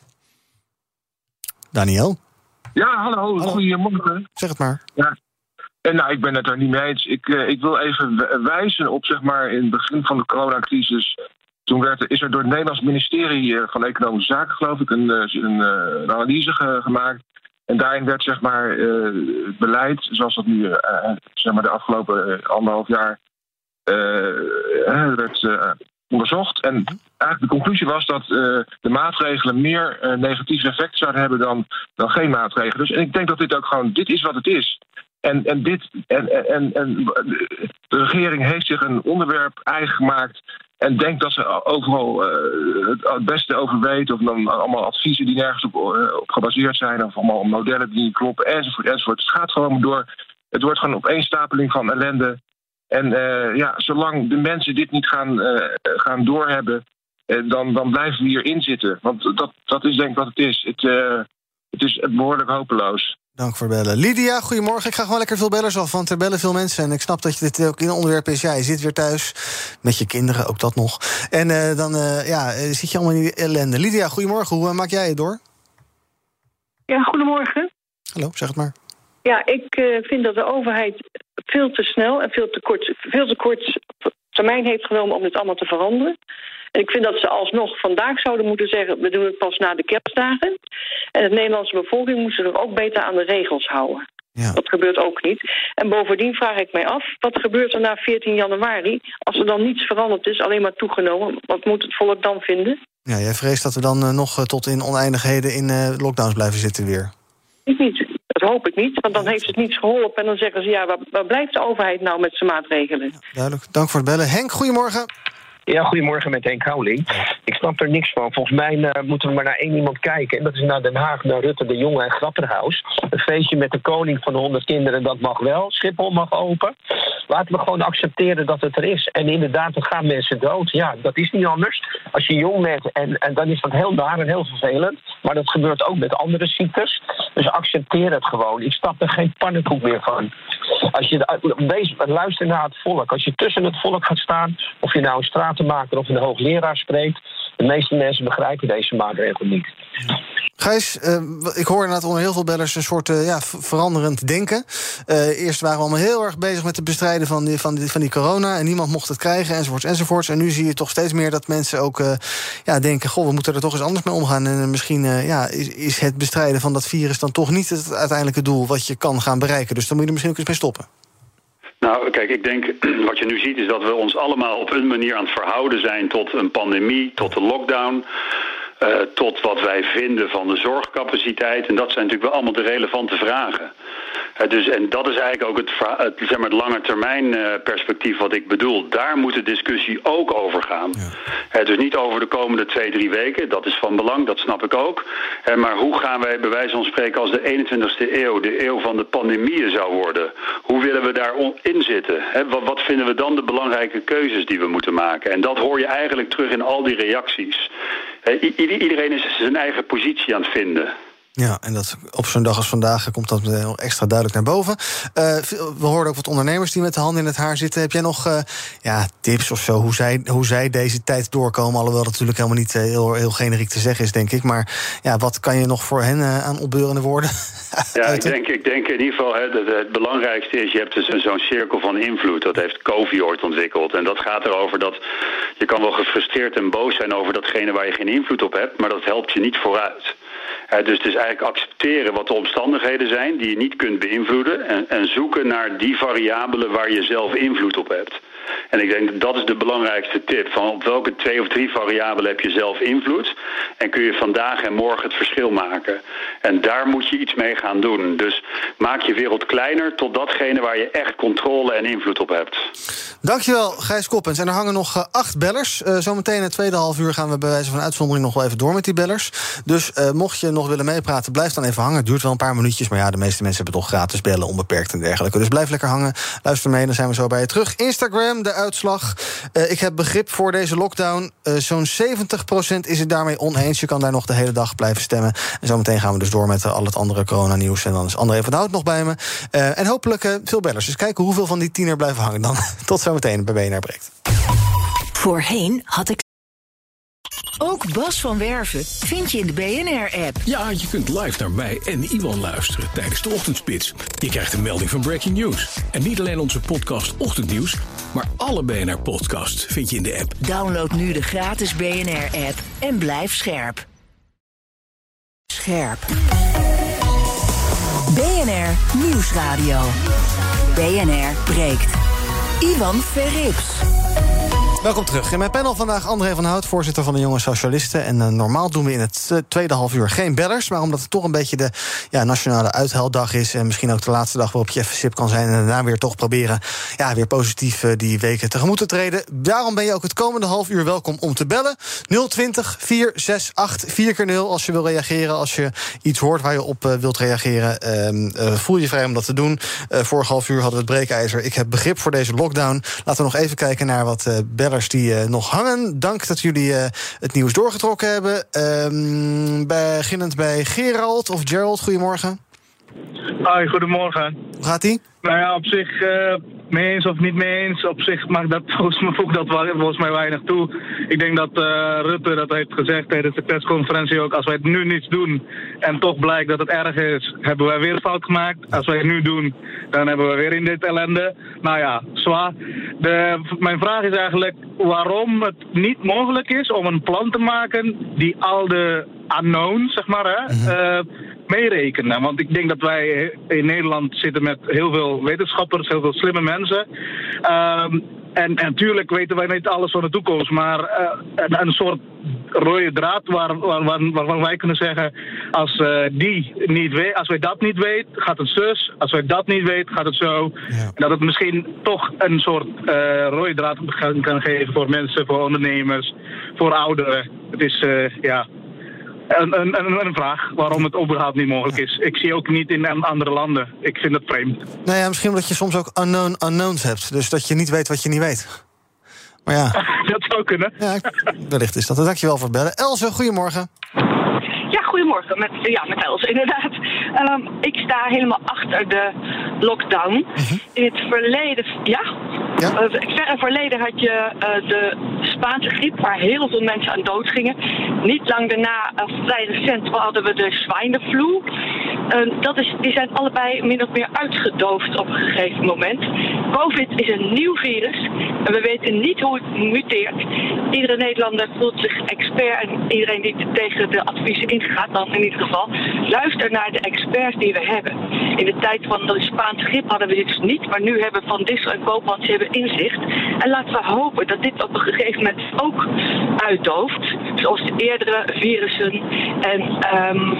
Daniel? Ja, hallo, hallo. Goedemorgen. Zeg het maar. Ja. En nou, ik ben het er niet mee eens. Ik, uh, ik wil even wijzen op, zeg maar, in het begin van de coronacrisis. Toen werd, is er door het Nederlands ministerie van Economische Zaken, geloof ik, een, een, een analyse ge, gemaakt. En daarin werd, zeg maar, uh, het beleid, zoals dat nu uh, zeg maar de afgelopen uh, anderhalf jaar uh, werd uh, onderzocht. En eigenlijk de conclusie was dat uh, de maatregelen meer uh, negatieve effecten zouden hebben dan, dan geen maatregelen. Dus en ik denk dat dit ook gewoon, dit is wat het is. En, en, dit, en, en, en de regering heeft zich een onderwerp eigen gemaakt en denkt dat ze overal uh, het, het beste over weet, of dan allemaal adviezen die nergens op, uh, op gebaseerd zijn, of allemaal modellen die niet kloppen, enzovoort, enzovoort. Het gaat gewoon door. Het wordt gewoon opeenstapeling van ellende. En uh, ja, zolang de mensen dit niet gaan, uh, gaan doorhebben, uh, dan, dan blijven we hierin zitten. Want dat, dat is denk ik wat het is. Het, uh, het is behoorlijk hopeloos. Dank voor bellen. Lydia, goedemorgen. Ik ga gewoon lekker veel bellers af, want er bellen veel mensen. En ik snap dat je dit ook in een onderwerp is. Ja, je zit weer thuis met je kinderen, ook dat nog. En uh, dan uh, ja, zit je allemaal in die ellende. Lydia, goedemorgen. Hoe uh, maak jij het door? Ja, goedemorgen. Hallo, zeg het maar. Ja, ik uh, vind dat de overheid veel te snel en veel te kort, veel te kort termijn heeft genomen om dit allemaal te veranderen. En ik vind dat ze alsnog vandaag zouden moeten zeggen, we doen het pas na de kerstdagen. En de Nederlandse bevolking moet zich er ook beter aan de regels houden. Ja. Dat gebeurt ook niet. En bovendien vraag ik mij af, wat gebeurt er na veertien januari... als er dan niets veranderd is, alleen maar toegenomen? Wat moet het volk dan vinden? Ja, jij vreest dat we dan uh, nog uh, tot in oneindigheden in uh, lockdowns blijven zitten weer. Ik niet. Dat hoop ik niet, want dan heeft het niets geholpen. En dan zeggen ze, ja, waar, waar blijft de overheid nou met zijn maatregelen? Ja, duidelijk. Dank voor het bellen. Henk, goedemorgen. Ja, goedemorgen met Henk Houweling. Ik snap er niks van. Volgens mij uh, moeten we maar naar één iemand kijken. En dat is naar Den Haag, naar Rutte, de Jonge en Grapperhaus. Een feestje met de koning van de honderd kinderen, dat mag wel. Schiphol mag open. Laten we gewoon accepteren dat het er is. En inderdaad, dan gaan mensen dood. Ja, dat is niet anders. Als je jong bent, en, en dan is dat heel naar en heel vervelend. Maar dat gebeurt ook met andere ziektes. Dus accepteer het gewoon. Ik snap er geen pannenkoek meer van. Als je wees, luister naar het volk. Als je tussen het volk gaat staan, of je nou een stratenmaker of een hoogleraar spreekt, de meeste mensen begrijpen deze maatregel niet. Gijs, uh, ik hoor inderdaad onder heel veel bellers een soort uh, ja, veranderend denken. Uh, eerst waren we allemaal heel erg bezig met het bestrijden van die, van, die, van die corona en niemand mocht het krijgen, enzovoorts, enzovoorts. En nu zie je toch steeds meer dat mensen ook uh, ja, denken, goh, we moeten er toch eens anders mee omgaan. En uh, misschien uh, ja, is, is het bestrijden van dat virus dan toch niet het uiteindelijke doel wat je kan gaan bereiken. Dus dan moet je er misschien ook eens mee stoppen. Nou, kijk, ik denk, wat je nu ziet is dat we ons allemaal op een manier aan het verhouden zijn tot een pandemie, tot de lockdown, uh, tot wat wij vinden van de zorgcapaciteit. En dat zijn natuurlijk wel allemaal de relevante vragen. Uh, dus, en dat is eigenlijk ook het, het, zeg maar het lange termijn uh, perspectief wat ik bedoel. Daar moet de discussie ook over gaan. Ja. Uh, dus niet over de komende twee, drie weken. Dat is van belang, dat snap ik ook. Uh, maar hoe gaan wij bij wijze van spreken als de eenentwintigste eeuw, de eeuw van de pandemieën zou worden? Hoe willen we daarin zitten? Uh, wat, wat vinden we dan de belangrijke keuzes die we moeten maken? En dat hoor je eigenlijk terug in al die reacties. Uh, i- iedereen is zijn eigen positie aan het vinden. Ja, en dat op zo'n dag als vandaag komt dat extra duidelijk naar boven. Uh, we hoorden ook wat ondernemers die met de handen in het haar zitten. Heb jij nog uh, ja, tips of zo, hoe zij, hoe zij deze tijd doorkomen? Alhoewel dat natuurlijk helemaal niet uh, heel, heel generiek te zeggen is, denk ik. Maar ja, wat kan je nog voor hen uh, aan opbeurende woorden? Ja, ik denk, ik denk in ieder geval, hè, het, het belangrijkste is, je hebt dus zo'n cirkel van invloed. Dat heeft Covey ooit ontwikkeld. En dat gaat erover dat je kan wel gefrustreerd en boos zijn over datgene waar je geen invloed op hebt, maar dat helpt je niet vooruit. Uh, dus het is eigenlijk accepteren wat de omstandigheden zijn die je niet kunt beïnvloeden en, en zoeken naar die variabelen waar je zelf invloed op hebt. En ik denk dat is de belangrijkste tip. Van op welke twee of drie variabelen heb je zelf invloed en kun je vandaag en morgen het verschil maken. En daar moet je iets mee gaan doen. Dus maak je wereld kleiner tot datgene waar je echt controle en invloed op hebt. Dankjewel, Gijs Koppens. En er hangen nog uh, acht bellers. Uh, zometeen in het tweede half uur gaan we bij wijze van uitzondering nog wel even door met die bellers. Dus uh, mocht je nog willen meepraten, blijf dan even hangen. Het duurt wel een paar minuutjes, maar ja, de meeste mensen hebben toch gratis bellen, onbeperkt en dergelijke. Dus blijf lekker hangen. Luister mee, dan zijn we zo bij je terug. Instagram, de uitslag. Uh, ik heb begrip voor deze lockdown. Uh, zo'n zeventig procent is het daarmee oneens. Je kan daar nog de hele dag blijven stemmen. En zometeen gaan we dus door met uh, al het andere coronanieuws. En dan is André van Hout nog bij me. Uh, en hopelijk uh, veel bellers. Dus kijken hoeveel van die tiener blijven hangen dan. Tot zometeen bij B N R Breekt. Voorheen had ik... Ook Bas van Werven vind je in de B N R-app. Ja, je kunt live naar mij en Iwan luisteren tijdens de ochtendspits. Je krijgt een melding van Breaking News. En niet alleen onze podcast Ochtendnieuws, maar alle B N R-podcasts vind je in de app. Download nu de gratis B N R-app en blijf scherp. Scherp. B N R Nieuwsradio. B N R breekt. Ivan Verrips. Welkom terug. In mijn panel vandaag André van Hout, voorzitter van de Jonge Socialisten. En uh, normaal doen we in het uh, tweede half uur geen bellers. Maar omdat het toch een beetje de ja, nationale uithuildag is... en misschien ook de laatste dag waarop je even sip kan zijn... en daarna weer toch proberen ja, weer positief uh, die weken tegemoet te treden. Daarom ben je ook het komende half uur welkom om te bellen. nul twintig, vier zes acht, vier keer nul als je wil reageren. Als je iets hoort waar je op uh, wilt reageren, uh, uh, voel je vrij om dat te doen. Uh, vorig half uur hadden we het breekijzer. Ik heb begrip voor deze lockdown. Laten we nog even kijken naar wat uh, bellers die uh, nog hangen. Dank dat jullie uh, het nieuws doorgetrokken hebben. Um, beginnend bij Gerald of Gerald, goedemorgen. Hoi, goedemorgen. Hoe gaat ie? Nou ja, op zich uh, mee eens of niet mee eens. Op zich maakt dat volgens mij, voegt dat volgens mij weinig toe. Ik denk dat uh, Rutte dat heeft gezegd tijdens de persconferentie ook. Als wij het nu niets doen en toch blijkt dat het erg is, hebben wij weer fout gemaakt. Als wij het nu doen, dan hebben we weer in dit ellende. Nou ja, zwaar. De, mijn vraag is eigenlijk waarom het niet mogelijk is om een plan te maken die al de unknowns, zeg maar, hè, uh, meerekenen. Want ik denk dat wij in Nederland zitten met heel veel wetenschappers, heel veel slimme mensen. Um, en, en natuurlijk weten wij niet alles van de toekomst, maar uh, een, een soort rode draad waar, waar, waar, waarvan wij kunnen zeggen, als, uh, die niet weet, als wij dat niet weten, gaat het zus. Als wij dat niet weten, gaat het zo. Ja. Dat het misschien toch een soort uh, rode draad kan, kan geven voor mensen, voor ondernemers, voor ouderen. Het is, uh, ja... Een, een, een, een vraag waarom het überhaupt niet mogelijk is. Ik zie ook niet in andere landen. Ik vind het vreemd. Nou ja, misschien omdat je soms ook unknown unknowns hebt. Dus dat je niet weet wat je niet weet. Maar ja. Dat zou kunnen. Ja, wellicht is dat. Dankjewel voor het bellen. Else, goedemorgen. Ja, goedemorgen. Met, ja, met Els, inderdaad. Um, ik sta helemaal achter de lockdown. Uh-huh. In het verleden... Ja? Ja? Uh, verre verleden had je uh, de Spaanse griep, waar heel veel mensen aan dood gingen. Niet lang daarna, uh, vrij recent, hadden we de zwijnenflu. Uh, dat is, die zijn allebei min of meer uitgedoofd op een gegeven moment. COVID is een nieuw virus en we weten niet hoe het muteert. Iedere Nederlander voelt zich expert en iedereen die tegen de adviezen ingaat, dan in ieder geval, luister naar de experts die we hebben. In de tijd van de Spaanse griep hadden we dit dus niet, maar nu hebben Van Dissel en Koopmans hebben inzicht. En laten we hopen dat dit op een gegeven moment ook uitdooft, zoals de eerdere virussen. En um,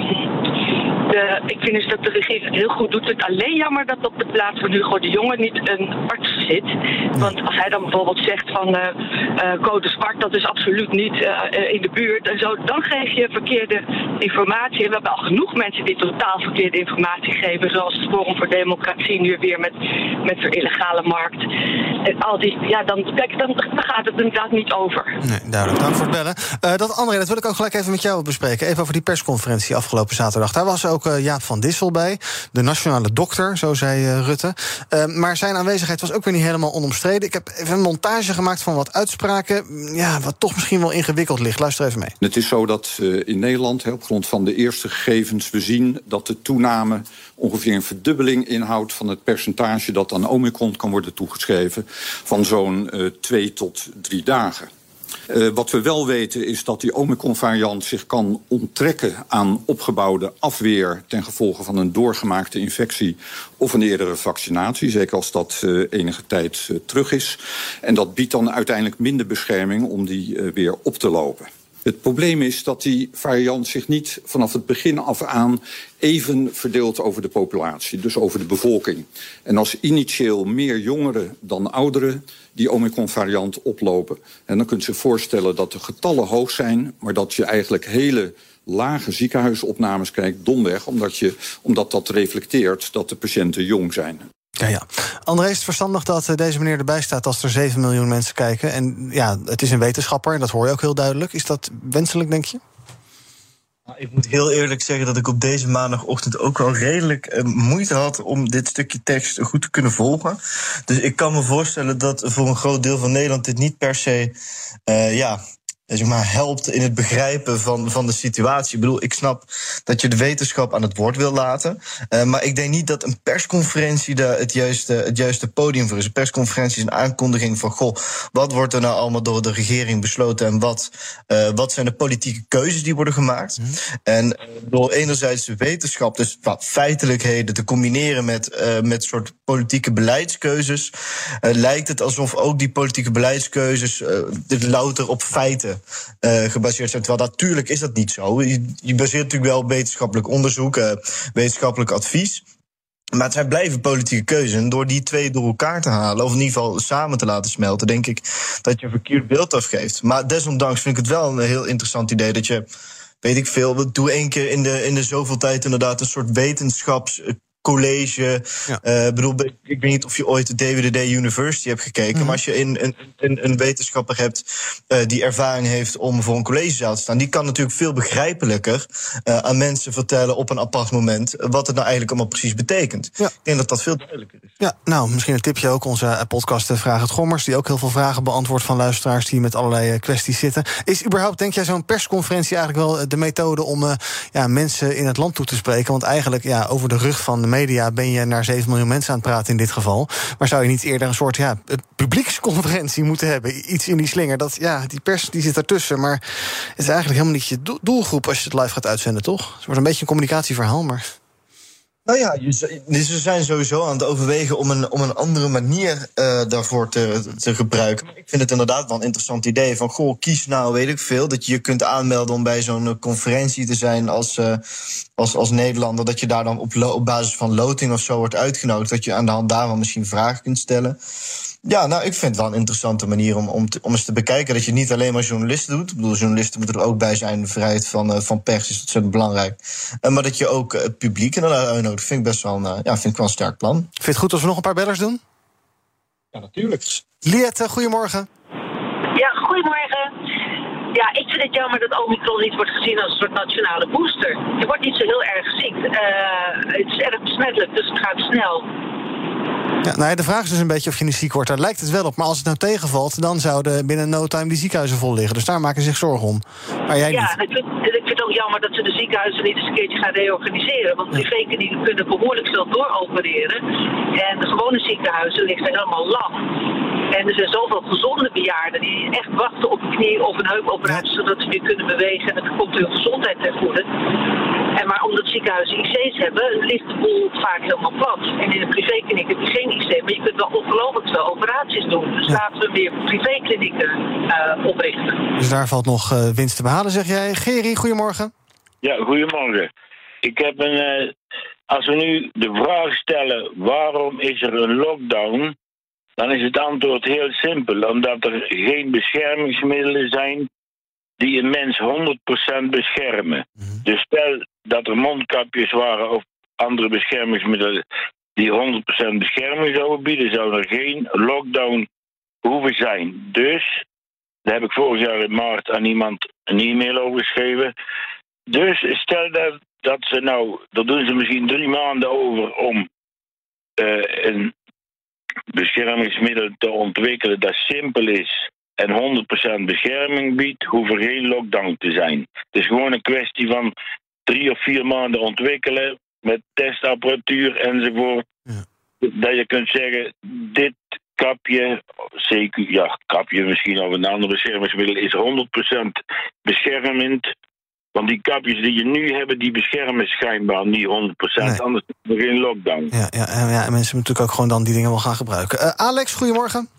de, ik vind dus dat de regering het heel goed doet. Het alleen jammer dat op de plaats van Hugo de Jonge niet een arts zit. Want als hij dan bijvoorbeeld zegt van uh, uh, code zwart, dat is absoluut niet uh, uh, in de buurt en zo, dan geef je verkeerde informatie. En we hebben al genoeg mensen die totaal verkeerde informatie geven, zoals het Forum voor Democratie nu weer met, met zo'n illegale markt. En al die, ja, dan, kijk, dan, dan gaat het inderdaad niet over. Nee, duidelijk. Dank voor het bellen. Uh, dat André, dat wil ik ook gelijk even met jou bespreken. Even over die persconferentie afgelopen zaterdag. Daar was ook uh, Jaap van Dissel bij, de nationale dokter, zo zei uh, Rutte. Uh, maar zijn aanwezigheid was ook weer niet helemaal onomstreden. Ik heb even een montage gemaakt van wat uitspraken, ja, wat toch misschien wel ingewikkeld ligt. Luister even mee. Het is zo dat uh, in Nederland, he, op grond van de eerste gegevens, we zien dat de toename ongeveer een verdubbeling inhoudt van het percentage dat aan Omicron kan worden toegeschreven, van zo'n uh, twee tot drie dagen. Uh, wat we wel weten is dat die Omicron-variant zich kan onttrekken aan opgebouwde afweer ten gevolge van een doorgemaakte infectie of een eerdere vaccinatie, zeker als dat uh, enige tijd uh, terug is. En dat biedt dan uiteindelijk minder bescherming om die uh, weer op te lopen. Het probleem is dat die variant zich niet vanaf het begin af aan even verdeelt over de populatie, dus over de bevolking. En als initieel meer jongeren dan ouderen die Omicron-variant oplopen, en dan kunt je zich voorstellen dat de getallen hoog zijn, maar dat je eigenlijk hele lage ziekenhuisopnames krijgt, domweg, omdat, je, omdat dat reflecteert dat de patiënten jong zijn. Ja, ja. André, is het verstandig dat deze meneer erbij staat als er zeven miljoen mensen kijken? En ja, het is een wetenschapper, en dat hoor je ook heel duidelijk. Is dat wenselijk, denk je? Ik moet heel eerlijk zeggen dat ik op deze maandagochtend ook wel redelijk uh, moeite had om dit stukje tekst goed te kunnen volgen. Dus ik kan me voorstellen dat voor een groot deel van Nederland dit niet per se uh, ja, zeg maar, helpt in het begrijpen van, van de situatie. Ik bedoel, ik snap dat je de wetenschap aan het woord wil laten. Uh, maar ik denk niet dat een persconferentie de, het, juiste, het juiste podium voor is. Een persconferentie is een aankondiging van, goh, wat wordt er nou allemaal door de regering besloten en wat, uh, wat zijn de politieke keuzes die worden gemaakt. Mm. En door enerzijds de wetenschap, dus wat feitelijkheden, te combineren met, uh, met soort politieke beleidskeuzes, uh, lijkt het alsof ook die politieke beleidskeuzes uh, louter op feiten Uh, gebaseerd zijn. Terwijl natuurlijk is dat niet zo. Je, je baseert natuurlijk wel op wetenschappelijk onderzoek, uh, wetenschappelijk advies. Maar het zijn blijven politieke keuzes. En door die twee door elkaar te halen, of in ieder geval samen te laten smelten, denk ik dat je een verkeerd beeld afgeeft. Maar desondanks vind ik het wel een heel interessant idee dat je, weet ik veel, doe één keer in de, in de zoveel tijd inderdaad een soort wetenschaps college. Ja. Uh, bedoel, ik weet niet of je ooit de D W D D University hebt gekeken, mm-hmm. maar als je een, een, een wetenschapper hebt uh, die ervaring heeft om voor een collegezaal te staan, die kan natuurlijk veel begrijpelijker uh, aan mensen vertellen op een apart moment wat het nou eigenlijk allemaal precies betekent. Ja. Ik denk dat dat veel duidelijker is. Ja, nou, misschien een tipje ook. Onze podcast Vraag het Gommers, die ook heel veel vragen beantwoordt van luisteraars die met allerlei kwesties zitten. Is überhaupt, denk jij, zo'n persconferentie eigenlijk wel de methode om uh, ja, mensen in het land toe te spreken? Want eigenlijk, ja, over de rug van de media ben je naar zeven miljoen mensen aan het praten in dit geval. Maar zou je niet eerder een soort ja, publieksconferentie moeten hebben? Iets in die slinger. Dat, ja, die pers die zit ertussen. Maar het is eigenlijk helemaal niet je doelgroep als je het live gaat uitzenden, toch? Het wordt een beetje een communicatieverhaal, maar... Nou ja, ze zijn sowieso aan het overwegen om een, om een andere manier uh, daarvoor te, te gebruiken. Ik vind het inderdaad wel een interessant idee van, goh, kies nou, weet ik veel, dat je je kunt aanmelden om bij zo'n conferentie te zijn als, uh, als, als Nederlander, dat je daar dan op, lo- op basis van loting of zo wordt uitgenodigd, dat je aan de hand daarvan misschien vragen kunt stellen. Ja, nou, ik vind het wel een interessante manier om, om, te, om eens te bekijken dat je het niet alleen maar journalisten doet. Ik bedoel, journalisten moeten er ook bij zijn. De vrijheid van, uh, van pers is ontzettend belangrijk. Uh, maar dat je ook uh, het publiek inderdaad uitnodigt, vind ik best wel een, uh, ja, vind ik wel een sterk plan. Vind je het goed als we nog een paar bellers doen? Ja, natuurlijk. Liette, goedemorgen. Ja, goedemorgen. Ja, ik vind het jammer dat Omicron niet wordt gezien als een soort nationale booster. Je wordt niet zo heel erg ziek. Uh, het is erg besmettelijk, dus het gaat snel. Ja, nou ja, de vraag is dus een beetje of je niet ziek wordt. Daar lijkt het wel op. Maar als het nou tegenvalt, dan zouden binnen no time die ziekenhuizen vol liggen. Dus daar maken ze zich zorgen om. Maar jij ja, niet. Ik vind, ik vind het ook jammer dat ze de ziekenhuizen niet eens een keertje gaan reorganiseren. Want die privéklinieken kunnen behoorlijk snel dooropereren. En de gewone ziekenhuizen liggen helemaal lam. En er zijn zoveel gezonde bejaarden die echt wachten op een knie of een heupoperatie, zodat ze weer kunnen bewegen. En dat komt hun gezondheid ten goede. En maar omdat ziekenhuizen I C's hebben, ligt de boel vaak helemaal plat. En in een privékliniek heb je geen I C, maar je kunt wel ongelooflijk veel operaties doen. Dus ja. Laten we weer privéklinieken uh, oprichten. Dus daar valt nog uh, winst te behalen, zeg jij. Geri, goedemorgen. Ja, goedemorgen. Ik heb een... Uh, als we nu de vraag stellen, waarom is er een lockdown? Dan is het antwoord heel simpel. Omdat er geen beschermingsmiddelen zijn die een mens honderd procent beschermen. Mm-hmm. Dus stel dat er mondkapjes waren of andere beschermingsmiddelen die honderd procent bescherming zouden bieden, zou er geen lockdown hoeven zijn. Dus, daar heb ik vorig jaar in maart aan iemand een e-mail over geschreven. Dus stel dat, dat ze nou, daar doen ze misschien drie maanden over om uh, een beschermingsmiddel te ontwikkelen dat simpel is en honderd procent bescherming biedt, hoeft er geen lockdown te zijn. Het is gewoon een kwestie van drie of vier maanden ontwikkelen met testapparatuur enzovoort. Ja. Dat je kunt zeggen, dit kapje, C Q, ja, kapje misschien of een ander beschermingsmiddel is honderd procent beschermend. Want die kapjes die je nu hebt, die beschermen schijnbaar niet honderd procent. Nee. Anders is er geen lockdown. Ja, ja, ja, en mensen moeten natuurlijk ook gewoon dan die dingen wel gaan gebruiken. Uh, Alex, goedemorgen.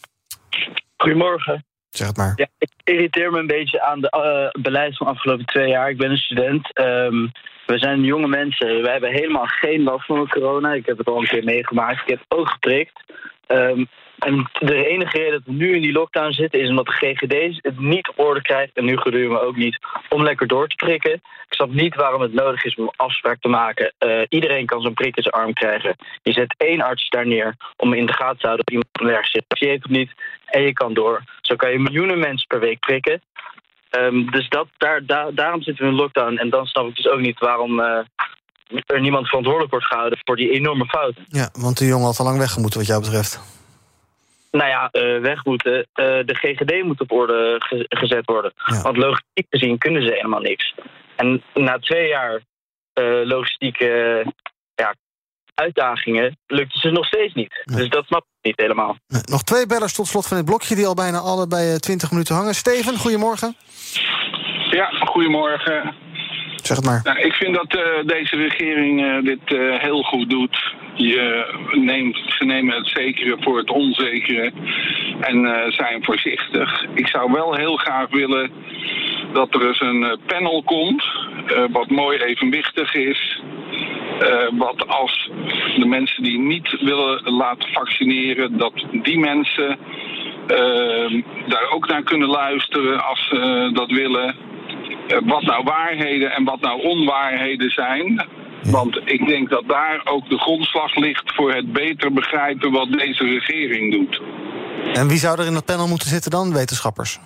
Goedemorgen. Zeg het maar. Ja, ik irriteer me een beetje aan de uh, beleid van de afgelopen twee jaar. Ik ben een student. Um, we zijn jonge mensen. We hebben helemaal geen last van corona. Ik heb het al een keer meegemaakt. Ik heb ook geprikt. Um, en de enige reden dat we nu in die lockdown zitten is omdat de G G D's het niet op orde krijgt. En nu gedurende ook niet om lekker door te prikken. Ik snap niet waarom het nodig is om een afspraak te maken. Uh, iedereen kan zo'n prik in zijn arm krijgen. Je zet één arts daar neer om in de gaten te houden of iemand nergens zit. Je heeft het niet en je kan door. Zo kan je miljoenen mensen per week prikken. Um, dus dat, daar, daar, daarom zitten we in lockdown. En dan snap ik dus ook niet waarom uh, er niemand verantwoordelijk wordt gehouden voor die enorme fouten. Ja, want de jongen had al lang weggemoeten wat jou betreft. nou ja, uh, weg moeten. Uh, de G G D moet op orde ge- gezet worden. Ja. Want logistiek gezien kunnen ze helemaal niks. En na twee jaar uh, logistieke uh, ja, uitdagingen lukt het ze nog steeds niet. Nee. Dus dat snap ik niet helemaal. Nee, nog twee bellers tot slot van dit blokje die al bijna alle bij twintig minuten hangen. Steven, goedemorgen. Ja, goedemorgen. Zeg het maar. Nou, ik vind dat uh, deze regering uh, dit uh, heel goed doet. Je neemt, ze nemen het zekere voor het onzekere en uh, zijn voorzichtig. Ik zou wel heel graag willen dat er eens een panel komt, uh, wat mooi evenwichtig is. Uh, wat als de mensen die niet willen laten vaccineren, dat die mensen uh, daar ook naar kunnen luisteren als ze uh, dat willen. Uh, wat nou waarheden en wat nou onwaarheden zijn. Want ik denk dat daar ook de grondslag ligt voor het beter begrijpen wat deze regering doet. En wie zou er in dat panel moeten zitten dan? Wetenschappers?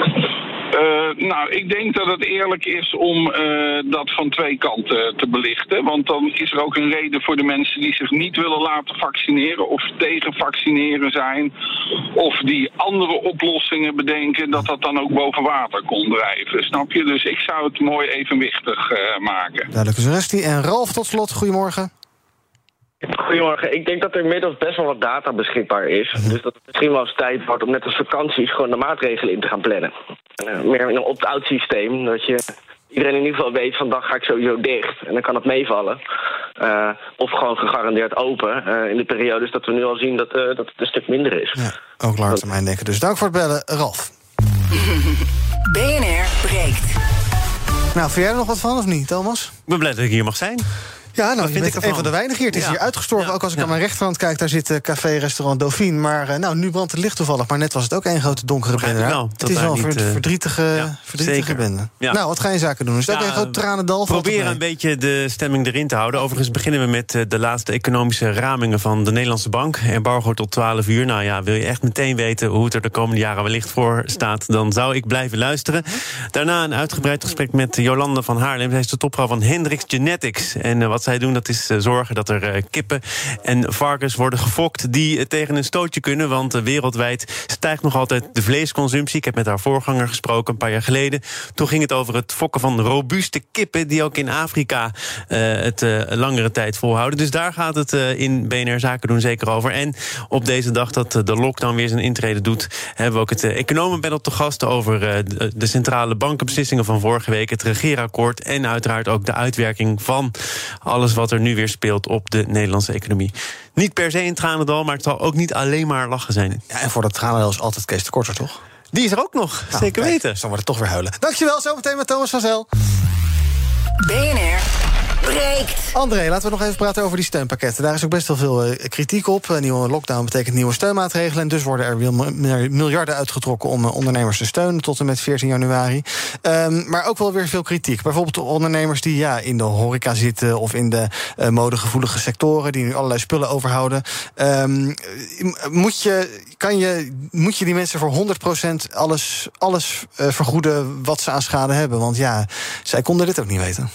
Uh, nou, ik denk dat het eerlijk is om uh, dat van twee kanten te belichten. Want dan is er ook een reden voor de mensen die zich niet willen laten vaccineren of tegen vaccineren zijn. Of die andere oplossingen bedenken, dat dat dan ook boven water kon drijven. Snap je? Dus ik zou het mooi evenwichtig uh, maken. Duidelijk, Zuresti. En Ralf tot slot, goedemorgen. Goedemorgen. Ik denk dat er inmiddels best wel wat data beschikbaar is. Mm-hmm. Dus dat het misschien wel eens tijd wordt om net als vakanties gewoon de maatregelen in te gaan plannen. Uh, meer in een opt-out systeem, dat je iedereen in ieder geval weet van dag ga ik sowieso dicht. En dan kan het meevallen. Uh, of gewoon gegarandeerd open uh, in de periodes dat we nu al zien dat, uh, dat het een stuk minder is. Ja, ook lange termijn denken. Dus dank voor het bellen, Ralf. B N R breekt. Nou, vind jij er nog wat van of niet, Thomas? Ik ben blij dat ik hier mag zijn. Ja, nou, je bent een van de weinigen hier. Het is ja. hier uitgestorven. Ja. Ook als ik ja. aan mijn rechterhand kijk, daar zit uh, café-restaurant Dauphine. Maar uh, nou, nu brandt het licht toevallig. Maar net was het ook één grote donkere bende. Wel, het is wel een niet, uh, verdrietige, ja, verdrietige bende. Ja. Nou, wat ga je zaken doen? Is het ja, ook een groot tranendal? Proberen een beetje de stemming erin te houden. Overigens beginnen we met uh, de laatste economische ramingen van de Nederlandse Bank. Embargo tot twaalf uur. Nou ja, wil je echt meteen weten hoe het er de komende jaren wellicht voor staat, dan zou ik blijven luisteren. Daarna een uitgebreid gesprek met Jolanda van Haarlem. Zij is de topvrouw van Hendrix Genetics. En uh, wat zij doen, dat is uh, zorgen dat er uh, kippen en varkens worden gefokt die uh, tegen een stootje kunnen. Want uh, wereldwijd stijgt nog altijd de vleesconsumptie. Ik heb met haar voorganger gesproken een paar jaar geleden. Toen ging het over het fokken van robuuste kippen die ook in Afrika uh, het uh, langere tijd volhouden. Dus daar gaat het uh, in B N R Zaken doen zeker over. En op deze dag dat uh, de lockdown weer zijn intrede doet, hebben we ook het uh, economenpanel te gast over uh, de, de centrale bankenbeslissingen van vorige week, het regeerakkoord en uiteraard ook de uitwerking van alles wat er nu weer speelt op de Nederlandse economie. Niet per se een tranendal, maar het zal ook niet alleen maar lachen zijn. Ja, en voor dat tranendal is altijd Kees de Korter, toch? Die is er ook nog, nou, zeker kijk, weten. Dus dan wordt het toch weer huilen. Dankjewel, zometeen met Thomas van Zel. B N R breekt. André, laten we nog even praten over die steunpakketten. Daar is ook best wel veel uh, kritiek op. Een nieuwe lockdown betekent nieuwe steunmaatregelen. En dus worden er weer miljarden uitgetrokken om uh, ondernemers te steunen tot en met veertien januari. Um, maar ook wel weer veel kritiek. Bijvoorbeeld de ondernemers die ja, in de horeca zitten of in de uh, modegevoelige sectoren, die nu allerlei spullen overhouden. Um, moet, je, kan je, moet je die mensen voor honderd procent alles, alles uh, vergoeden wat ze aan schade hebben? Want ja, zij konden dit ook niet weten.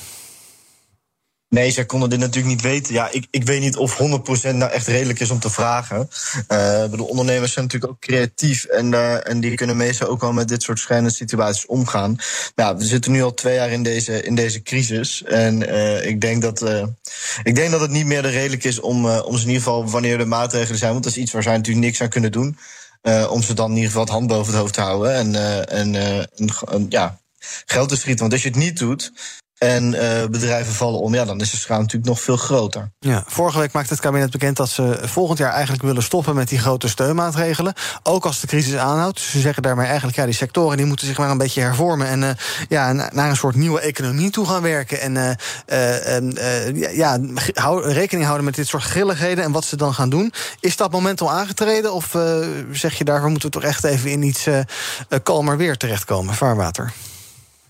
Nee, zij konden dit natuurlijk niet weten. Ja, ik, ik weet niet of honderd procent nou echt redelijk is om te vragen. Uh, bedoel, ondernemers zijn natuurlijk ook creatief en, uh, en die kunnen meestal ook wel met dit soort schrijnende situaties omgaan. Nou, we zitten nu al twee jaar in deze, in deze crisis. En uh, ik, denk dat, uh, ik denk dat het niet meer de redelijk is om, uh, om ze in ieder geval, wanneer er maatregelen zijn, want dat is iets waar zij natuurlijk niks aan kunnen doen, uh, om ze dan in ieder geval het hand boven het hoofd te houden en, uh, en, uh, en uh, ja, geld te schieten. Want als je het niet doet en uh, bedrijven vallen om, ja, dan is de schade natuurlijk nog veel groter. Ja, vorige week maakte het kabinet bekend dat ze volgend jaar eigenlijk willen stoppen met die grote steunmaatregelen. Ook als de crisis aanhoudt. Dus ze zeggen daarmee eigenlijk, ja, die sectoren die moeten zich maar een beetje hervormen en uh, ja, naar een soort nieuwe economie toe gaan werken. En uh, uh, uh, ja, hou, rekening houden met dit soort grilligheden en wat ze dan gaan doen. Is dat moment al aangetreden? Of uh, zeg je daarvoor moeten we toch echt even in iets uh, kalmer weer terechtkomen, vaarwater?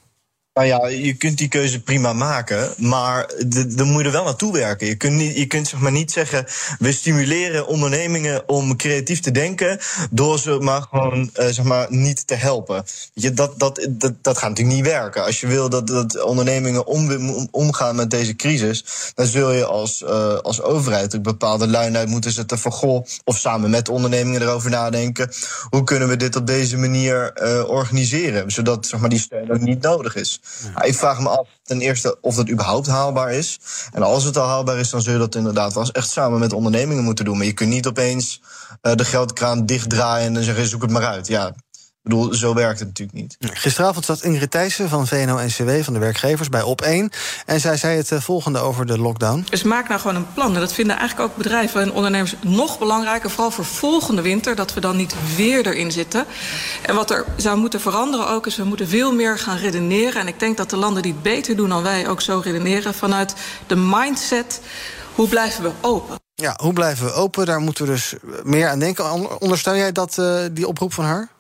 Nou ja, je kunt die keuze prima maken, maar de, dan moet je er wel naartoe werken. Je kunt, niet, je kunt zeg maar niet zeggen, we stimuleren ondernemingen om creatief te denken door ze maar gewoon uh, zeg maar niet te helpen. Je, dat, dat, dat, dat gaat natuurlijk niet werken. Als je wil dat, dat ondernemingen om, omgaan met deze crisis, dan zul je als, uh, als overheid ook bepaalde lijnen uit moeten zetten van goh, of samen met ondernemingen erover nadenken, hoe kunnen we dit op deze manier uh, organiseren, zodat zeg maar, die steun ook niet nodig is. Ja. Ik vraag me af ten eerste of dat überhaupt haalbaar is. En als het al haalbaar is, dan zul je dat inderdaad wel eens echt samen met ondernemingen moeten doen. Maar je kunt niet opeens uh, de geldkraan dichtdraaien en zeggen zoek het maar uit. Ja, ik bedoel, zo werkt het natuurlijk niet. Gisteravond zat Ingrid Thijssen van V N O N C W, van de werkgevers, bij Op één. En zij zei het volgende over de lockdown. Dus maak nou gewoon een plan. En dat vinden eigenlijk ook bedrijven en ondernemers nog belangrijker. Vooral voor volgende winter, dat we dan niet weer erin zitten. En wat er zou moeten veranderen ook, is we moeten veel meer gaan redeneren. En ik denk dat de landen die het beter doen dan wij ook zo redeneren. Vanuit de mindset, hoe blijven we open? Ja, hoe blijven we open? Daar moeten we dus meer aan denken. Ondersteun jij dat, uh, die oproep van haar?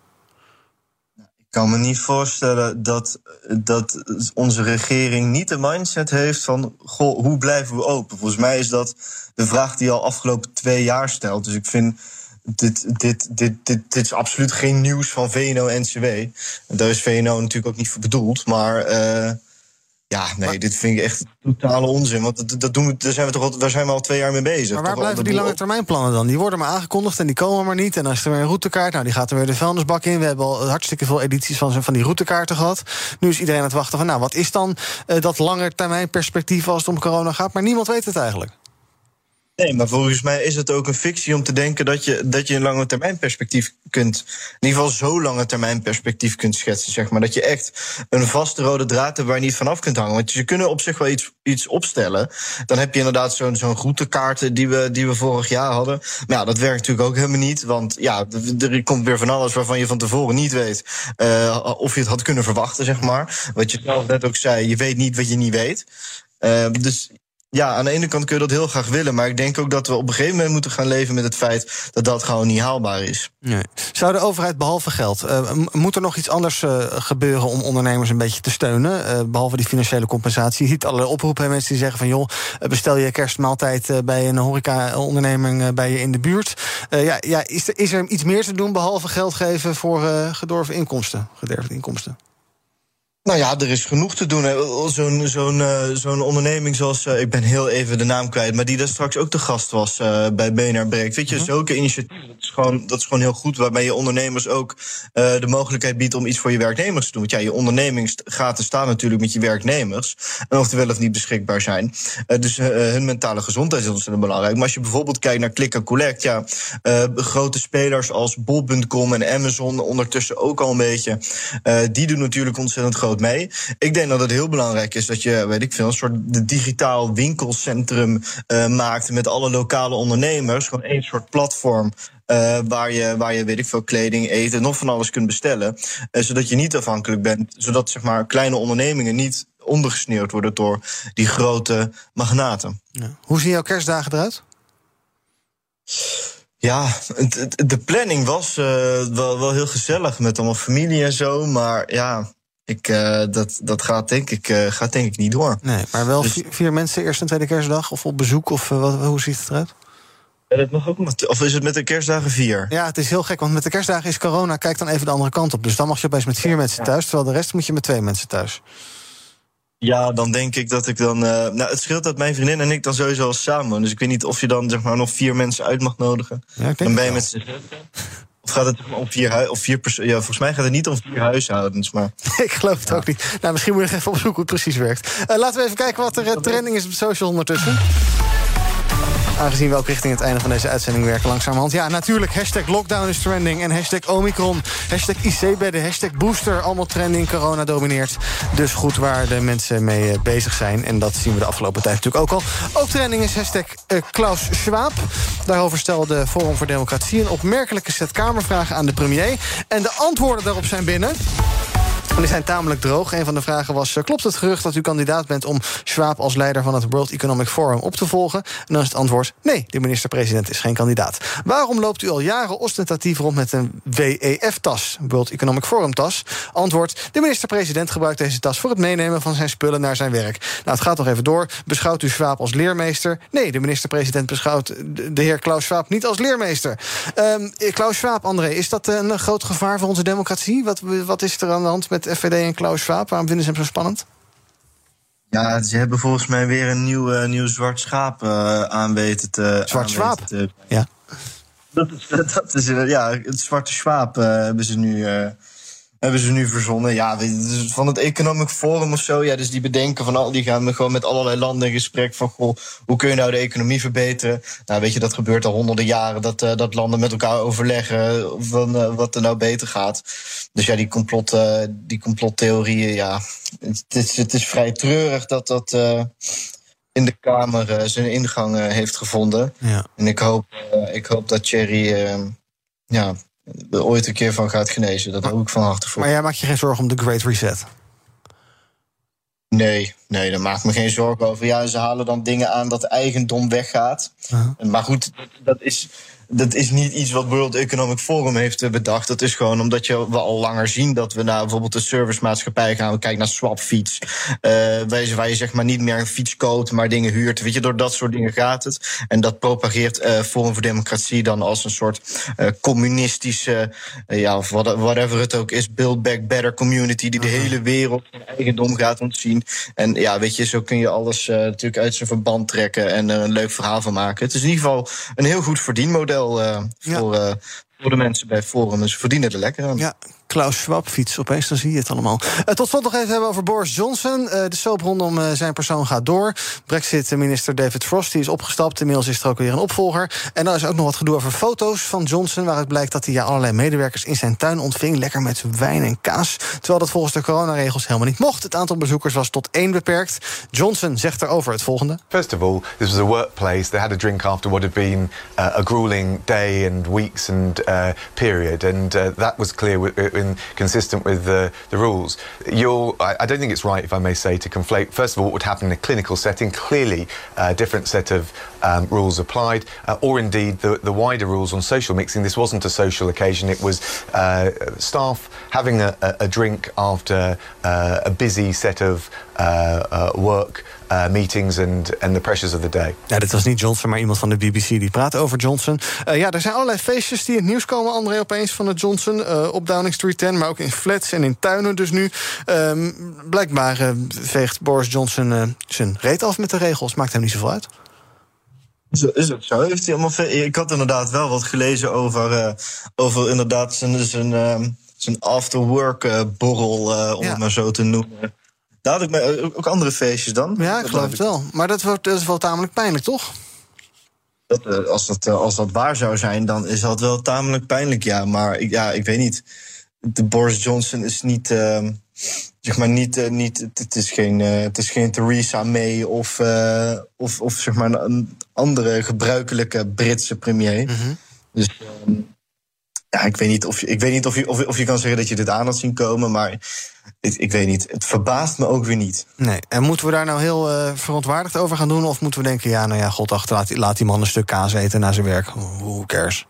Ik kan me niet voorstellen dat, dat onze regering niet de mindset heeft van goh, hoe blijven we open? Volgens mij is dat de vraag die al afgelopen twee jaar stelt. Dus ik vind dit, dit, dit, dit, dit is absoluut geen nieuws van V N O N C W. En daar is V N O natuurlijk ook niet voor bedoeld. Maar uh, ja, nee, maar dit vind ik echt totale onzin. Want dat, dat doen we, daar zijn we toch al, daar zijn we al twee jaar mee bezig. Maar waar toch blijven die lange termijn plannen dan? Die worden maar aangekondigd en die komen maar niet. En dan is er weer een routekaart. Nou, die gaat er weer de vuilnisbak in. We hebben al hartstikke veel edities van, van die routekaarten gehad. Nu is iedereen aan het wachten van, nou, wat is dan uh, dat lange termijn perspectief als het om corona gaat? Maar niemand weet het eigenlijk. Nee, maar volgens mij is het ook een fictie om te denken dat je, dat je een lange termijn perspectief kunt, in ieder geval zo'n lange termijn perspectief kunt schetsen, zeg maar. Dat je echt een vaste rode draad hebt waar je niet vanaf kunt hangen. Want je kunnen op zich wel iets, iets opstellen. Dan heb je inderdaad zo'n, zo'n routekaart die we, die we vorig jaar hadden. Maar ja, dat werkt natuurlijk ook helemaal niet. Want ja, er komt weer van alles waarvan je van tevoren niet weet uh, of je het had kunnen verwachten, zeg maar. Wat je zelf net ook zei, je weet niet wat je niet weet. Uh, dus ja, aan de ene kant kun je dat heel graag willen, maar ik denk ook dat we op een gegeven moment moeten gaan leven met het feit dat dat gewoon niet haalbaar is. Nee. Zou de overheid behalve geld, uh, moet er nog iets anders uh, gebeuren om ondernemers een beetje te steunen, uh, behalve die financiële compensatie? Je ziet alle oproepen, mensen die zeggen van joh, bestel je kerstmaaltijd uh, bij een horeca-onderneming uh, bij je in de buurt. Uh, ja, ja, is, er, is er iets meer te doen behalve geld geven voor uh, gedorven inkomsten, gederfde inkomsten? Nou ja, er is genoeg te doen. Zo'n, zo'n, uh, zo'n onderneming zoals, uh, ik ben heel even de naam kwijt, maar die daar straks ook de gast was uh, bij B N R Breekt. Weet je, uh-huh. Zulke initiatieven, dat is, gewoon, dat is gewoon heel goed, waarbij je ondernemers ook uh, de mogelijkheid biedt om iets voor je werknemers te doen. Want ja, je ondernemingsgaten staan natuurlijk met je werknemers, en of die wel of niet beschikbaar zijn. Uh, dus uh, hun mentale gezondheid is ontzettend belangrijk. Maar als je bijvoorbeeld kijkt naar Click and Collect, ja, uh, grote spelers als bol punt com en Amazon ondertussen ook al een beetje, uh, die doen natuurlijk ontzettend groot mee. Ik denk dat het heel belangrijk is dat je, weet ik veel, een soort digitaal winkelcentrum uh, maakt met alle lokale ondernemers. Gewoon één soort platform uh, waar je, waar je, weet ik veel, kleding, eten, nog van alles kunt bestellen. Uh, zodat je niet afhankelijk bent, zodat zeg maar kleine ondernemingen niet ondergesneeuwd worden door die grote magnaten. Ja. Hoe zien jouw kerstdagen eruit? Ja, de planning was uh, wel, wel heel gezellig met allemaal familie en zo, maar ja, Ik, uh, dat, dat gaat, denk ik, uh, gaat denk ik niet door. Nee, maar wel dus, vier, vier mensen eerste en tweede kerstdag of op bezoek? Of uh, wat, hoe ziet het eruit? Ja, dat mag ook met, of is het met de kerstdagen vier? Ja, het is heel gek, want met de kerstdagen is corona. Kijk dan even de andere kant op. Dus dan mag je opeens met vier mensen thuis, terwijl de rest moet je met twee mensen thuis. Ja, dan denk ik dat ik dan... Uh, nou, het scheelt dat mijn vriendin en ik dan sowieso al samen wonen. Dus ik weet niet of je dan zeg maar nog vier mensen uit mag nodigen. Ja, ik denk dan ben je wel. met z'n... Of gaat het om vier huis, of vier persoon? Ja, volgens mij gaat het niet om vier huishoudens, maar... Ik geloof het ja. ook niet. Nou, misschien moet je nog even opzoeken hoe het precies werkt. Uh, laten we even kijken wat er uh, trending is op social ondertussen. Aangezien we ook richting het einde van deze uitzending werken langzamerhand. Ja, natuurlijk, hashtag lockdown is trending en hashtag Omicron, hashtag I C-bedden, hashtag booster, allemaal trending, corona domineert. Dus goed waar de mensen mee uh, bezig zijn. En dat zien we de afgelopen tijd natuurlijk ook al. Ook trending is hashtag uh, Klaus Schwab. Daarover stelde Forum voor Democratie een opmerkelijke set Kamervragen aan de premier. En de antwoorden daarop zijn binnen. En die zijn tamelijk droog. Een van de vragen was, uh, klopt het gerucht dat u kandidaat bent om Schwab als leider van het World Economic Forum op te volgen? En dan is het antwoord, nee, de minister-president is geen kandidaat. Waarom loopt u al jaren ostentatief rond met een W E F-tas, World Economic Forum-tas? Antwoord, de minister-president gebruikt deze tas voor het meenemen van zijn spullen naar zijn werk. Nou, het gaat nog even door. Beschouwt u Schwab als leermeester? Nee, de minister-president beschouwt de heer Klaus Schwab niet als leermeester. Um, Klaus Schwab, André, is dat een groot gevaar voor onze democratie? Wat, wat is er aan de hand met F V D en Klaus Schwab? Waarom vinden ze hem zo spannend? Ja, ze hebben volgens mij weer een nieuw, uh, nieuw zwart schaap uh, aan weten te... Zwart Schwab? Te... Ja. Dat is, dat is, ja, het zwarte Schwab uh, hebben ze nu... Uh, hebben ze nu verzonnen. Ja, van het Economic Forum of zo. Ja, dus die bedenken van al die gaan gewoon met allerlei landen in gesprek van goh, hoe kun je nou de economie verbeteren? Nou, weet je, dat gebeurt al honderden jaren dat, uh, dat landen met elkaar overleggen van uh, wat er nou beter gaat. Dus ja, die complot, uh, die complottheorieën, ja, het is, het is vrij treurig dat dat uh, in de Kamer uh, zijn ingang uh, heeft gevonden. Ja. En ik hoop, uh, ik hoop dat Thierry, uh, ja, er ooit een keer van gaat genezen. Dat hoop ik van harte voor. Maar jij maakt je geen zorgen om de Great Reset? Nee, nee, daar maak ik me geen zorgen over. Ja, ze halen dan dingen aan dat eigendom weggaat. Uh-huh. Maar goed, dat is, dat is niet iets wat World Economic Forum heeft bedacht. Dat is gewoon omdat je, we al langer zien dat we naar bijvoorbeeld de servicemaatschappij gaan. We kijken naar Swapfiets. Uh, waar, je, waar je zeg maar niet meer een fiets koopt, maar dingen huurt. Weet je, door dat soort dingen gaat het. En dat propageert uh, Forum voor Democratie dan als een soort uh, communistische, uh, ja, of whatever het ook is, Build Back Better community die de hele wereld van eigendom gaat ontzien. En ja, weet je, zo kun je alles uh, natuurlijk uit zijn verband trekken en er een leuk verhaal van maken. Het is in ieder geval een heel goed verdienmodel uh, ja. voor, uh, voor de mensen bij Forum. Dus ze verdienen er lekker aan. Ja. Klaus Schwab fiets, opeens dan zie je het allemaal. Uh, tot slot nog even hebben over Boris Johnson. Uh, de soap rondom uh, zijn persoon gaat door. Brexit-minister David Frost die is opgestapt. Inmiddels is er ook weer een opvolger. En dan is ook nog wat gedoe over foto's van Johnson, waaruit blijkt dat hij ja, allerlei medewerkers in zijn tuin ontving. Lekker met wijn en kaas. Terwijl dat volgens de coronaregels helemaal niet mocht. Het aantal bezoekers was tot één beperkt. Johnson zegt erover het volgende. First of all, this was a workplace. They had a drink after what had been uh, a grueling day and weeks and uh, period. And uh, that was clear with, consistent with the, the rules. You're, I, I don't think it's right, if I may say, to conflate, first of all, what would happen in a clinical setting. Clearly, a different set of um, rules applied, uh, or indeed the, the wider rules on social mixing. This wasn't a social occasion. It was uh, staff having a, a drink after uh, a busy set of uh, uh, work Uh, meetings and, and the pressures of the day. Ja, dit was niet Johnson, maar iemand van de B B C die praat over Johnson. Uh, ja, er zijn allerlei feestjes die in het nieuws komen, André, opeens van de Johnson. Uh, op Downing Street tien, maar ook in flats en in tuinen dus nu. Um, blijkbaar uh, veegt Boris Johnson uh, zijn reet af met de regels. Maakt hem niet zoveel uit. Is, is het zo? Heeft hij allemaal ve- Ik had inderdaad wel wat gelezen over, uh, over inderdaad zijn, zijn, uh, zijn after-work uh, borrel, uh, om ja. het maar zo te noemen. Daar had ik me, ook andere feestjes dan. Ja, ik geloof het wel. Maar dat, wordt, dat is wel tamelijk pijnlijk, toch? Dat, uh, als, dat, uh, als dat waar zou zijn, dan is dat wel tamelijk pijnlijk, ja. Maar ik, ja, ik weet niet. De Boris Johnson is niet... Uh, zeg maar niet... Uh, niet het, is geen, uh, het is geen Theresa May of, uh, of, of zeg maar een andere gebruikelijke Britse premier. Mm-hmm. Dus... Uh, Ja, ik weet niet, of je, ik weet niet of, je, of, of je kan zeggen dat je dit aan had zien komen, maar ik, ik weet niet. Het verbaast me ook weer niet. Nee, en moeten we daar nou heel uh, verontwaardigd over gaan doen? Of moeten we denken, ja, nou ja, god achter, laat, laat die man een stuk kaas eten na zijn werk. Who cares?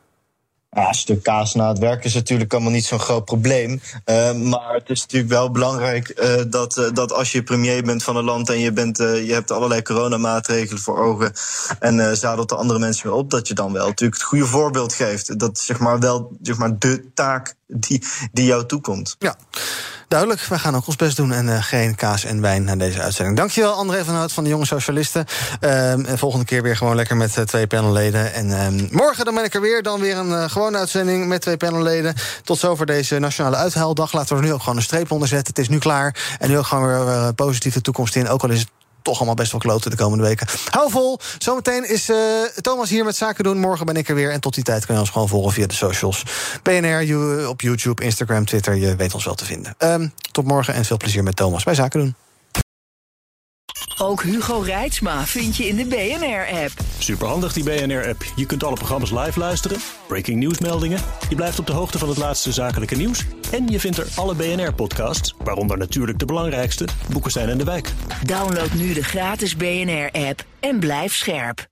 Ja, een stuk kaas na het werk is natuurlijk allemaal niet zo'n groot probleem. Uh, maar het is natuurlijk wel belangrijk uh, dat, uh, dat als je premier bent van een land en je, bent, uh, je hebt allerlei coronamaatregelen voor ogen en uh, zadelt de andere mensen weer op, dat je dan wel natuurlijk het goede voorbeeld geeft. Dat is zeg maar wel zeg maar de taak die, die jou toekomt. Ja. Duidelijk, wij gaan ook ons best doen en uh, geen kaas en wijn na deze uitzending. Dankjewel, André van Hout van de Jonge Socialisten. Um, en volgende keer weer gewoon lekker met uh, twee panelleden. En um, morgen dan ben ik er weer, dan weer een uh, gewone uitzending met twee panelleden. Tot zover deze Nationale Uithuildag. Laten we er nu ook gewoon een streep onder zetten. Het is nu klaar. En nu ook gewoon weer uh, positieve toekomst in. Ook al is het toch allemaal best wel kloten de komende weken. Hou vol. Zometeen is uh, Thomas hier met Zaken doen. Morgen ben ik er weer. En tot die tijd kun je ons gewoon volgen via de socials. B N R, you, op YouTube, Instagram, Twitter. Je weet ons wel te vinden. Um, tot morgen en veel plezier met Thomas bij Zaken doen. Ook Hugo Reitsma vind je in de B N R-app. Superhandig die B N R-app. Je kunt alle programma's live luisteren, breaking nieuwsmeldingen. Je blijft op de hoogte van het laatste zakelijke nieuws. En je vindt er alle B N R-podcasts, waaronder natuurlijk de belangrijkste, Boekenstein en de Wijk. Download nu de gratis B N R-app en blijf scherp.